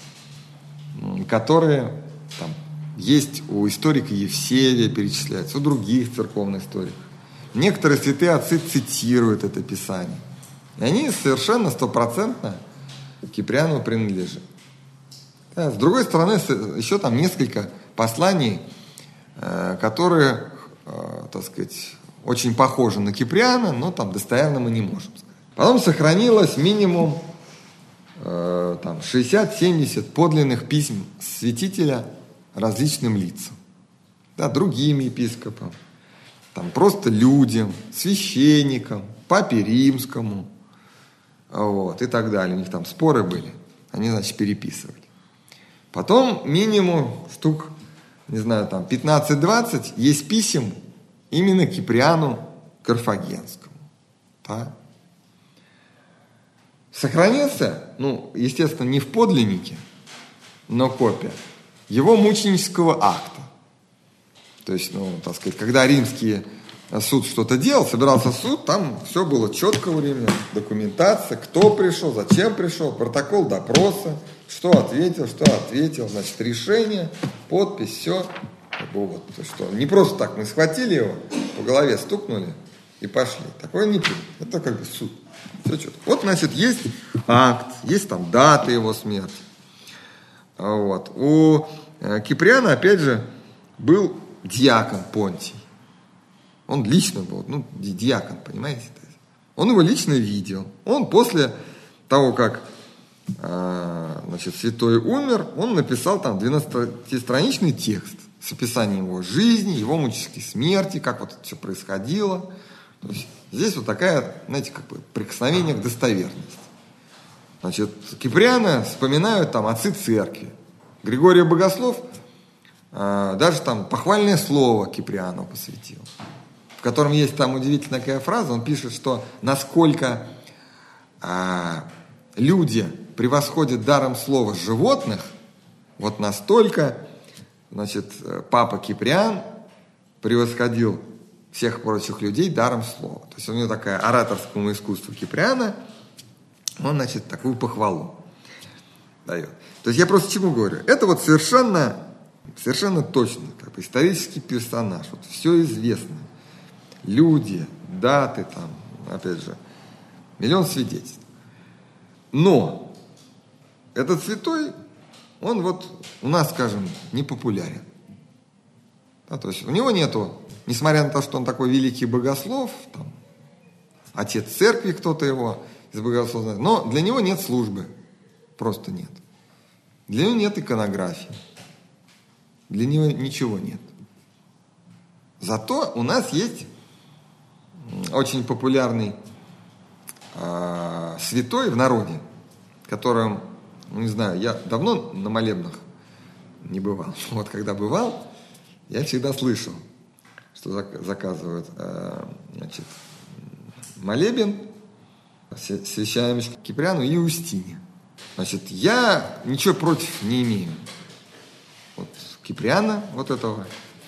Speaker 1: которые там есть у историка Евсевия, перечисляются, у других церковных историков. Некоторые святые отцы цитируют это писание. И они совершенно стопроцентно Киприану принадлежат. Да, с другой стороны, еще там несколько посланий, которые, так сказать, очень похожи на Киприана, но там достоверно мы не можем сказать. Потом сохранилось минимум э, там, шестьдесят-семьдесят подлинных писем святителя различным лицам. Да, другим епископам, там, просто людям, священникам, папе римскому, вот, и так далее. У них там споры были, они, значит, переписывали. Потом минимум штук, не знаю, там пятнадцать-двадцать есть писем именно Киприану Карфагенскому. Да? Сохранился, ну, естественно, не в подлиннике, но копия его мученического акта. То есть, ну, так сказать, когда римский суд что-то делал, собирался суд, там все было четко временно, документация, кто пришел, зачем пришел, протокол допроса, что ответил, что ответил, значит, решение, подпись, все. Вот, что, не просто так мы схватили его, по голове стукнули и пошли. Такое не принято. Это как бы суд. Все четко. Вот, значит, есть акт, есть там дата его смерти. Вот. У Киприана, опять же, был диакон Понтий. Он лично был, ну, диакон, понимаете? Он его лично видел. Он после того, как значит, святой умер, он написал там двенадцатистраничный текст с описанием его жизни, его мученической смерти, как вот это все происходило. То есть здесь вот такая, знаете, как бы прикосновение к достоверности. Значит, Киприана вспоминают там отцы церкви. Григорий Богослов э, даже там похвальное слово Киприану посвятил, в котором есть там удивительная такая фраза. Он пишет, что насколько э, люди превосходят даром слова животных, вот настолько, значит, папа Киприан превосходил всех прочих людей даром слова. То есть у него такая ораторскому искусству Киприана, он, значит, такую похвалу дает. То есть я просто чему говорю? Это вот совершенно, совершенно точно, как бы исторический персонаж. Вот все известно. Люди, даты там, опять же, миллион свидетельств. Но этот святой, он вот у нас, скажем, не популярен. Да, то есть у него нету, несмотря на то, что он такой великий богослов, там, отец церкви кто-то его из богословов знает, но для него нет службы, просто нет. Для него нет иконографии, для него ничего нет. Зато у нас есть очень популярный э, святой в народе, которым, ну, не знаю, я давно на молебнах не бывал. Вот когда бывал, я всегда слышал, что заказывают, э, значит, молебен священномученику Киприану и Устине. Значит, я ничего против не имею. Вот Киприана, вот этого.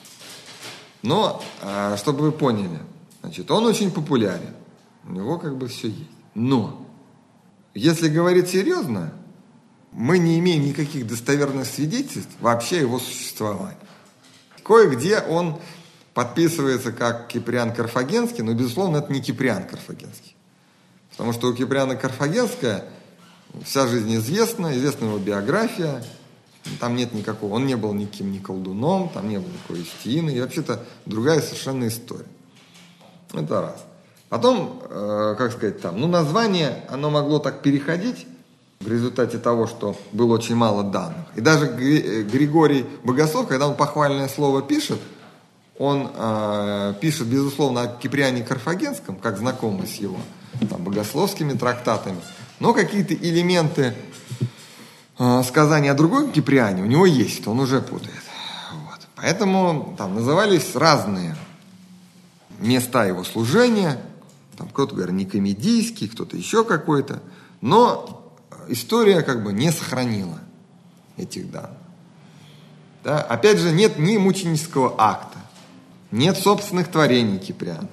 Speaker 1: Но, э, чтобы вы поняли, значит, он очень популярен. У него как бы все есть. Но, если говорить серьезно, мы не имеем никаких достоверных свидетельств вообще его существования. Кое-где он подписывается как Киприан Карфагенский, но, безусловно, это не Киприан Карфагенский. Потому что у Киприана Карфагенского вся жизнь известна, известна его биография, там нет никакого, он не был никаким ни колдуном, там не было никакой Устины, и вообще-то другая совершенно история. Это раз. Потом, э, как сказать, там, ну, название, оно могло так переходить в результате того, что было очень мало данных. И даже Григорий Богослов, когда он похвальное слово пишет, он э, пишет, безусловно, о Киприане Карфагенском, как знакомый с его там, богословскими трактатами, но какие-то элементы э, сказания о другом Киприане у него есть, он уже путает. Вот. Поэтому там назывались разные места его служения, там кто-то говорит Никомедийский, кто-то еще какой-то, но история как бы не сохранила этих данных. Да? Опять же, нет ни мученического акта, нет собственных творений Киприана,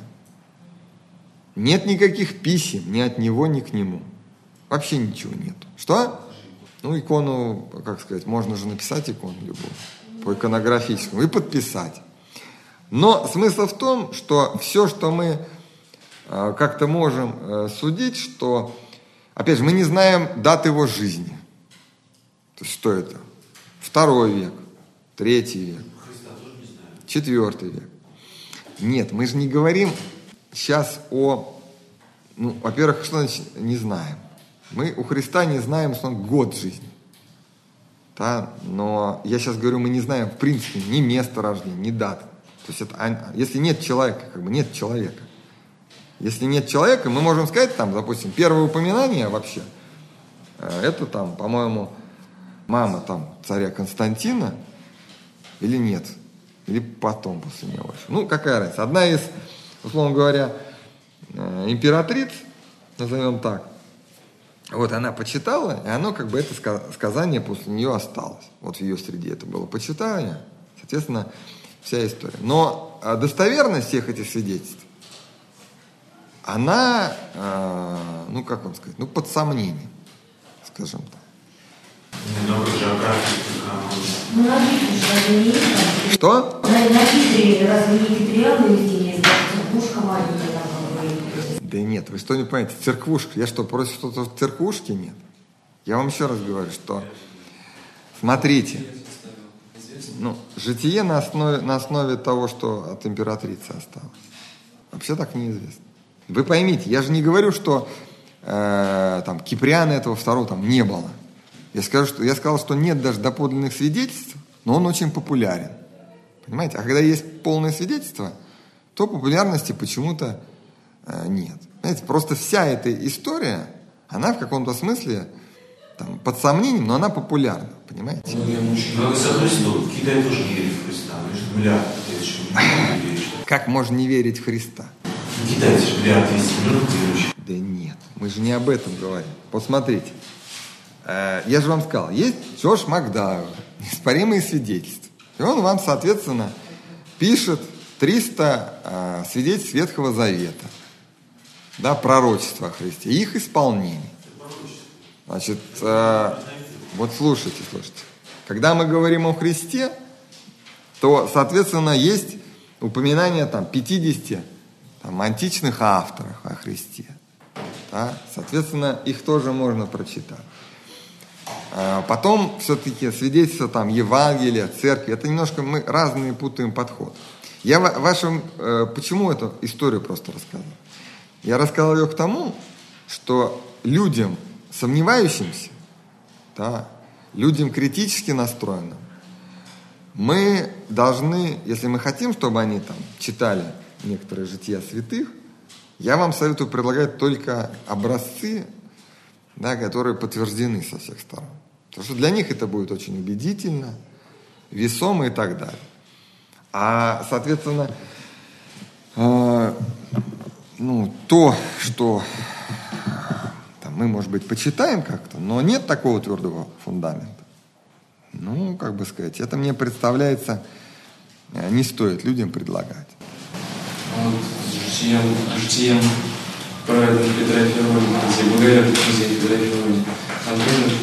Speaker 1: нет никаких писем ни от него, ни к нему. Вообще ничего нет. Что? Ну, икону, как сказать, можно же написать икону любую, по иконографическому, и подписать. Но смысл в том, что все, что мы э, как-то можем э, судить, что, опять же, мы не знаем дат его жизни. То есть, что это? Второй век, третий век, четвертый век. Нет, мы же не говорим сейчас о... Ну, во-первых, что значит не знаем? Мы у Христа не знаем, что он год жизни. Да? Но я сейчас говорю, мы не знаем, в принципе, ни места рождения, ни даты. То есть, это, если нет человека, как бы нет человека. Если нет человека, мы можем сказать, там, допустим, первое упоминание вообще, это там, по-моему, мама там царя Константина или нет, или потом после него. Ну, какая разница. Одна из, условно говоря, императриц, назовем так, вот она почитала, и оно как бы это сказание после нее осталось. Вот в ее среде это было почитание, соответственно, вся история. Но достоверность всех этих свидетельств, она, э, ну как вам сказать, ну под сомнением, скажем так. Что? Да нет, вы что не понимаете, церквушка, я что, против что-то в церквушке? Нет. Я вам еще раз говорю, что, смотрите, ну, житие на основе, на основе того, что от императрицы осталось. Вообще так неизвестно. Вы поймите, я же не говорю, что э, там Киприана этого второго там не было. Я, скажу, что, я сказал, что нет даже доподлинных свидетельств, но он очень популярен. Понимаете? А когда есть полное свидетельство, то популярности почему-то э, нет. Знаете, просто вся эта история, она в каком-то смысле там, под сомнением, но она популярна, понимаете?
Speaker 2: Ну, я очень много за Христом. Китай тоже не верит в Христа. Значит, миллиард тысяч не верит.
Speaker 1: Как можно не верить в Христа?
Speaker 2: Китайцы же миллиард двести миллионов верующих.
Speaker 1: Да нет, мы же не об этом говорим. Вот смотрите, э, я же вам сказал, есть Джош Макдауэлл, неоспоримые свидетельства. И он вам, соответственно, пишет триста э, свидетельств Ветхого Завета, да, пророчества о Христе, и их исполнение. Значит, э, вот слушайте, слушайте. Когда мы говорим о Христе, то, соответственно, есть упоминание там пятидесяти там, античных авторов о Христе. Да? Соответственно, их тоже можно прочитать. А потом все-таки свидетельство там Евангелия, церкви. Это немножко мы разные путаем подход. Я вашим, э, почему эту историю просто рассказал? Я рассказал ее к тому, что людям сомневающимся, да, людям критически настроенным, мы должны, если мы хотим, чтобы они там читали некоторые жития святых, я вам советую предлагать только образцы, да, которые подтверждены со всех сторон. Потому что для них это будет очень убедительно, весомо и так далее. А, соответственно, э, ну, то, что там, мы, может быть, почитаем как-то, но нет такого твердого фундамента. Ну, как бы сказать, это мне представляется, не стоит людям предлагать.
Speaker 3: Вот, житием, житием праведного Петра и Феофания, где говорят о князе Петра и Феофания, там тоже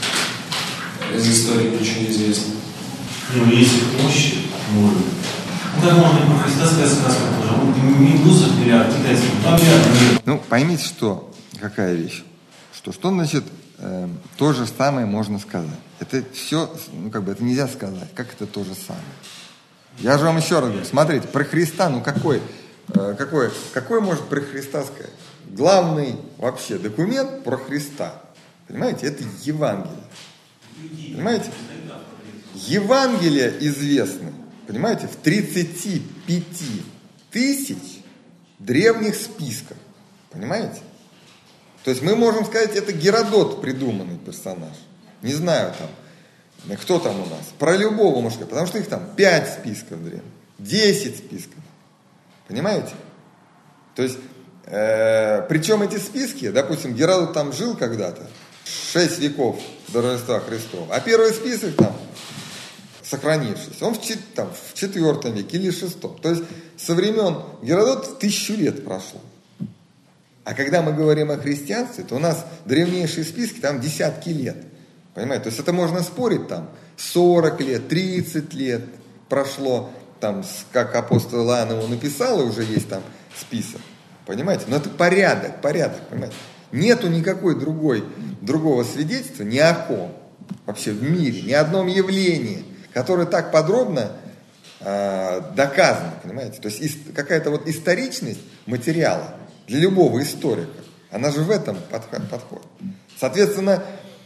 Speaker 3: из истории ничего не известно.
Speaker 2: Ну, есть их мощи, может. Ну, как можно про Христа сказать сказку тоже? Медузов миллиард, китайцев, там миллиард.
Speaker 1: Ну, поймите, что, какая вещь. Что, что значит э, то же самое можно сказать? Это все, ну, как бы, это нельзя сказать. Как это то же самое? Я же вам еще раз говорю, смотрите, про Христа, ну, какой, э, какой, какой может про Христа сказать? Главный вообще документ про Христа, понимаете, это Евангелие. Понимаете? Евангелие известны, понимаете, в тридцати пяти тысяч древних списках. Понимаете? То есть мы можем сказать, это Геродот придуманный персонаж. Не знаю там, кто там у нас. Про любого можно сказать, потому что их там пять списков древних, десять списков. Понимаете? То есть, э, причем эти списки, допустим, Геродот там жил когда-то, шесть веков до Рождества Христова, а первый список там, сохранившийся, он в, там, в четвертом веке или шестом. То есть со времен Геродота тысячу лет прошло. А когда мы говорим о христианстве, то у нас древнейшие списки, там десятки лет. Понимаете? То есть это можно спорить, там сорок лет, тридцать лет прошло, там, как апостол Иоанн его написал, и уже есть там список. Понимаете? Но это порядок, порядок, понимаете? Нету никакой другой, другого свидетельства ни о ком вообще в мире, ни о одном явлении, которое так подробно э, доказано, понимаете? То есть ис- какая-то вот историчность материала для любого историка, она же в этом подход, подход. Соответственно,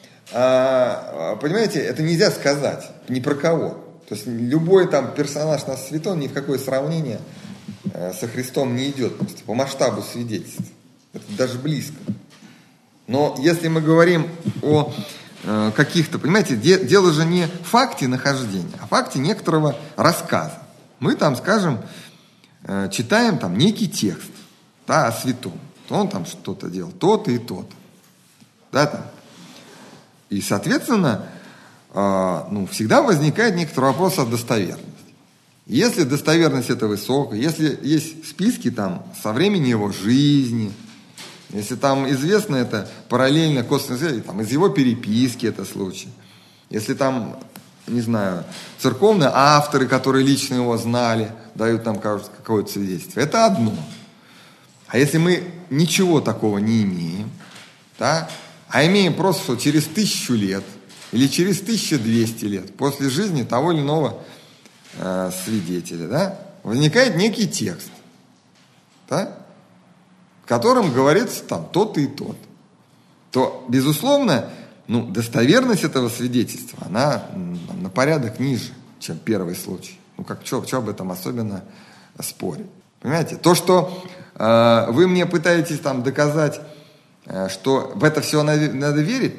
Speaker 1: э, понимаете, это нельзя сказать ни про кого. То есть любой там персонаж нас святой ни в какое сравнение э, со Христом не идет, просто по масштабу свидетельств. Это даже близко. Но если мы говорим о э, каких-то, понимаете, де, дело же не в факте нахождения, а в факте некоторого рассказа. Мы там, скажем, э, читаем там некий текст, да, о святом. То он там что-то делал, то-то и то-то. Да, там. И, соответственно, э, ну, всегда возникает некоторый вопрос о достоверности. Если достоверность это высокая, если есть списки там со времени его жизни, если там известно это параллельно косвенно, там, из его переписки это случай. Если там, не знаю, церковные авторы, которые лично его знали, дают нам какое-то свидетельство, это одно. А если мы ничего такого не имеем, да, а имеем просто, что через тысячу лет или через тысячу двести лет после жизни того или иного э, свидетеля, да, возникает некий текст, да, в котором говорится там то-то и то-то, то, безусловно, ну, достоверность этого свидетельства, она там, на порядок ниже, чем первый случай. Ну, как, что об этом особенно спорить? Понимаете? То, что э, вы мне пытаетесь там доказать, э, что в это все надо, надо верить, ну,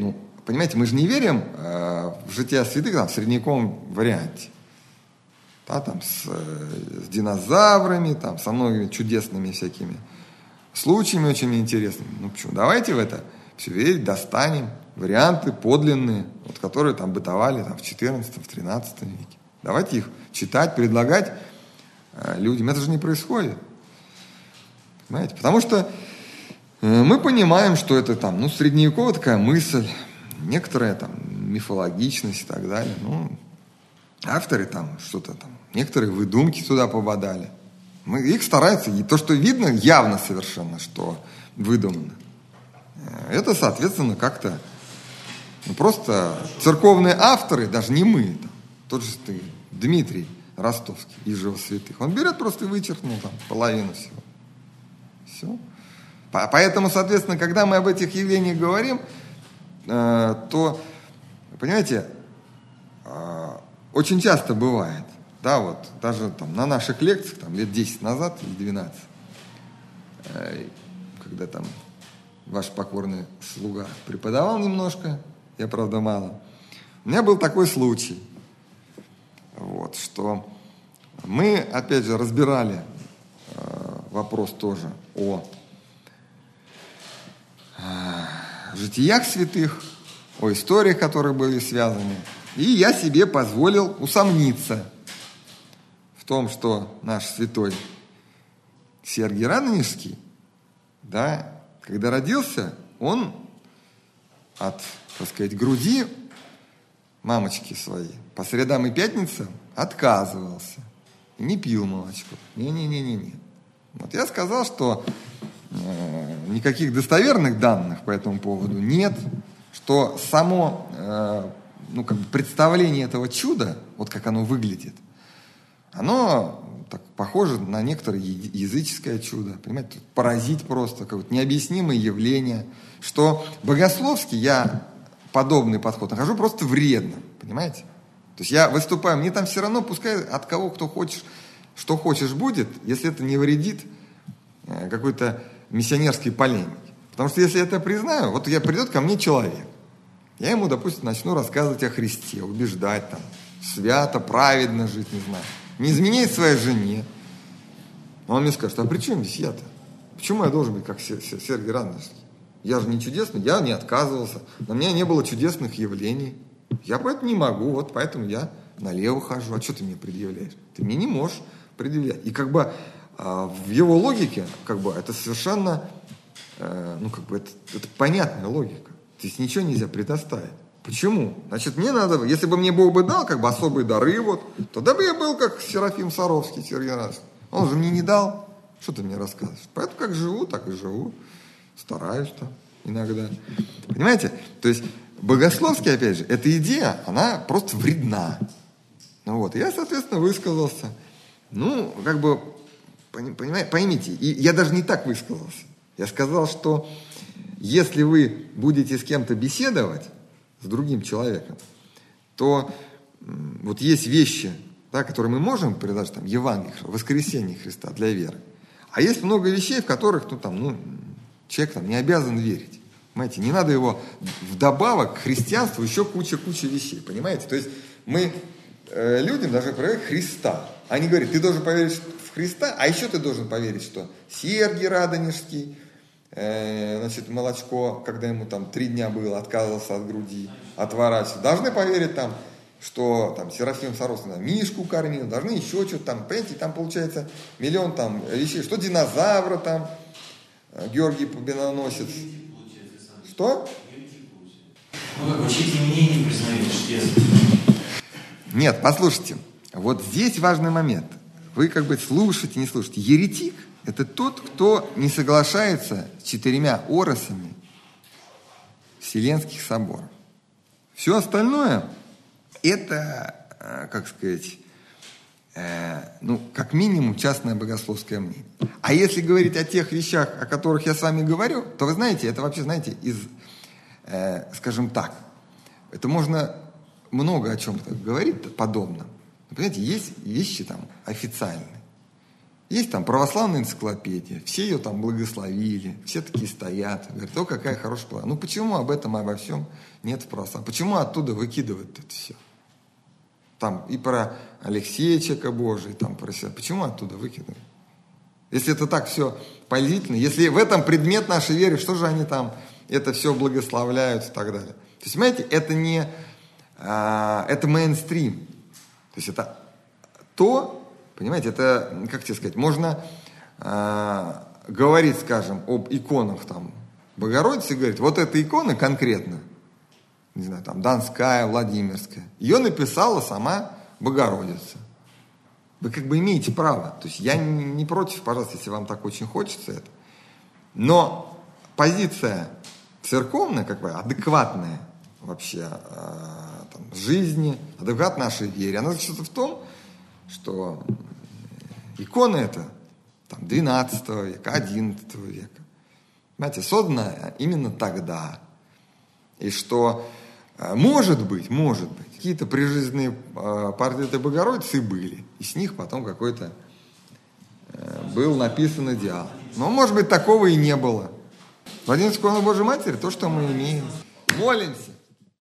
Speaker 1: понимаете, мы же не верим э, в жития святых там, в средневековом варианте. Да, там, с, с динозаврами, там, со многими чудесными всякими случаями очень интересными. Ну почему? Давайте в это все верить, достанем варианты подлинные, вот, которые там бытовали там, в четырнадцатом, в тринадцатом веке. Давайте их читать, предлагать э, людям. Это же не происходит. Понимаете? Потому что э, мы понимаем, что это там, ну, средневековая такая мысль, некоторая там мифологичность и так далее. Ну, авторы там что-то там, некоторые выдумки туда попадали. Мы, их стараются, и то, что видно, явно совершенно, что выдумано. Это, соответственно, как-то ну, просто церковные авторы, даже не мы, там, тот же ты, Дмитрий Ростовский из «Живых святых», он берет просто и вычеркнул там половину всего. Все. Поэтому, соответственно, когда мы об этих явлениях говорим, э, то, понимаете, э, очень часто бывает, да, вот, даже там на наших лекциях, там, лет десять назад или двенадцать, э, когда там ваш покорный слуга преподавал немножко, я, правда, мало, у меня был такой случай, вот, что мы, опять же, разбирали э, вопрос тоже о э, житиях святых, о историях, которые были связаны. И я себе позволил усомниться в том, что наш святой Сергий Радонежский, да, когда родился, он от, так сказать, груди мамочки своей по средам и пятницам отказывался. И не пил молочко. Не-не-не-не-не. Вот я сказал, что э, никаких достоверных данных по этому поводу нет, что само э, ну, как бы представление этого чуда, вот как оно выглядит, оно так похоже на некоторое языческое чудо. Понимаете, поразить просто, какое-то необъяснимое явление, что богословски я подобный подход нахожу просто вредным, понимаете? То есть я выступаю, мне там все равно, пускай от кого кто хочешь, что хочешь будет, если это не вредит э, какой-то миссионерской полемике. Потому что если я это признаю, вот я придет ко мне человек, я ему, допустим, начну рассказывать о Христе, убеждать там, свято, праведно жить, не знаю, не изменять своей жене. Он мне скажет, а при чем здесь я-то? Почему я должен быть как Сергий Радонежский? Я же не чудесный, я не отказывался, на меня не было чудесных явлений. Я поэтому не могу, вот поэтому я налево хожу. А что ты мне предъявляешь? Ты мне не можешь предъявлять. И как бы э, в его логике, как бы, это совершенно, э, ну, как бы, это, это понятная логика. То есть ничего нельзя предоставить. Почему? Значит, мне надо, если бы мне Бог бы дал, как бы, особые дары, вот, тогда бы я был как Серафим Саровский, Сергий Радонежский. Он же мне не дал. Что ты мне рассказываешь? Поэтому как живу, так и живу. Стараюсь там иногда. Понимаете? То есть богословски, опять же, эта идея, она просто вредна. Ну вот, я, соответственно, высказался. Ну, как бы, понимаете, поймите, и я даже не так высказался. Я сказал, что если вы будете с кем-то беседовать, с другим человеком, то вот есть вещи, да, которые мы можем предложить, там, Евангелие, воскресение Христа для веры. А есть много вещей, в которых ну, там, ну, человек там, не обязан верить. Понимаете, не надо его вдобавок к христианству еще куча-куча вещей. Понимаете? То есть мы э, людям должны проверять Христа. Они говорят, ты должен поверить в Христа, а еще ты должен поверить, что Сергий Радонежский, э, значит, молочко, когда ему там три дня было, отказывался от груди, отворачивался. Должны поверить там, что там Серафим Саровский там, Мишку кормил, должны еще что-то там, понимаете, там получается миллион там вещей, что динозавра там, Георгий Победоносец. Что?
Speaker 2: Ну, как учитель мнений признаете, чудесно.
Speaker 1: Нет, послушайте, вот здесь важный момент. Вы как бы слушаете, не слушаете. Еретик – это тот, кто не соглашается с четырьмя оросами Вселенских соборов. Все остальное – это, как сказать, ну, как минимум, частное богословское мнение. А если говорить о тех вещах, о которых я с вами говорю, то вы знаете, это вообще, знаете, из, э, скажем так, это можно много о чем-то говорить подобном. Понимаете, есть вещи там официальные. Есть там православная энциклопедия, все ее там благословили, все такие стоят, говорят, о, какая хорошая плана. Ну почему об этом, обо всем нет в православии? Почему оттуда выкидывают это все? Там и про Алексея Чека Божий, там про себя. Почему оттуда выкидывают? Если это так все положительно, если в этом предмет нашей веры, что же они там это все благословляют и так далее? То есть, понимаете, это не, а, это мейнстрим. То есть это то, понимаете, это, как тебе сказать, можно э, говорить, скажем, об иконах там Богородицы и говорить, вот эта икона конкретно, не знаю, там, Донская, Владимирская, ее написала сама Богородица. Вы как бы имеете право. То есть я не, не против, пожалуйста, если вам так очень хочется это. Но позиция церковная, как бы адекватная вообще э, там, жизни, адекватная нашей вере, она заключается в том, что икона это там, двенадцатого века, одиннадцатого века. Понимаете, создана именно тогда. И что может быть, может быть, какие-то прижизненные портреты Богородицы были. И с них потом какой-то был написан идеал. Но, может быть, такого и не было. Владимирская икона Божьей Матери, то, что мы имеем. Молимся.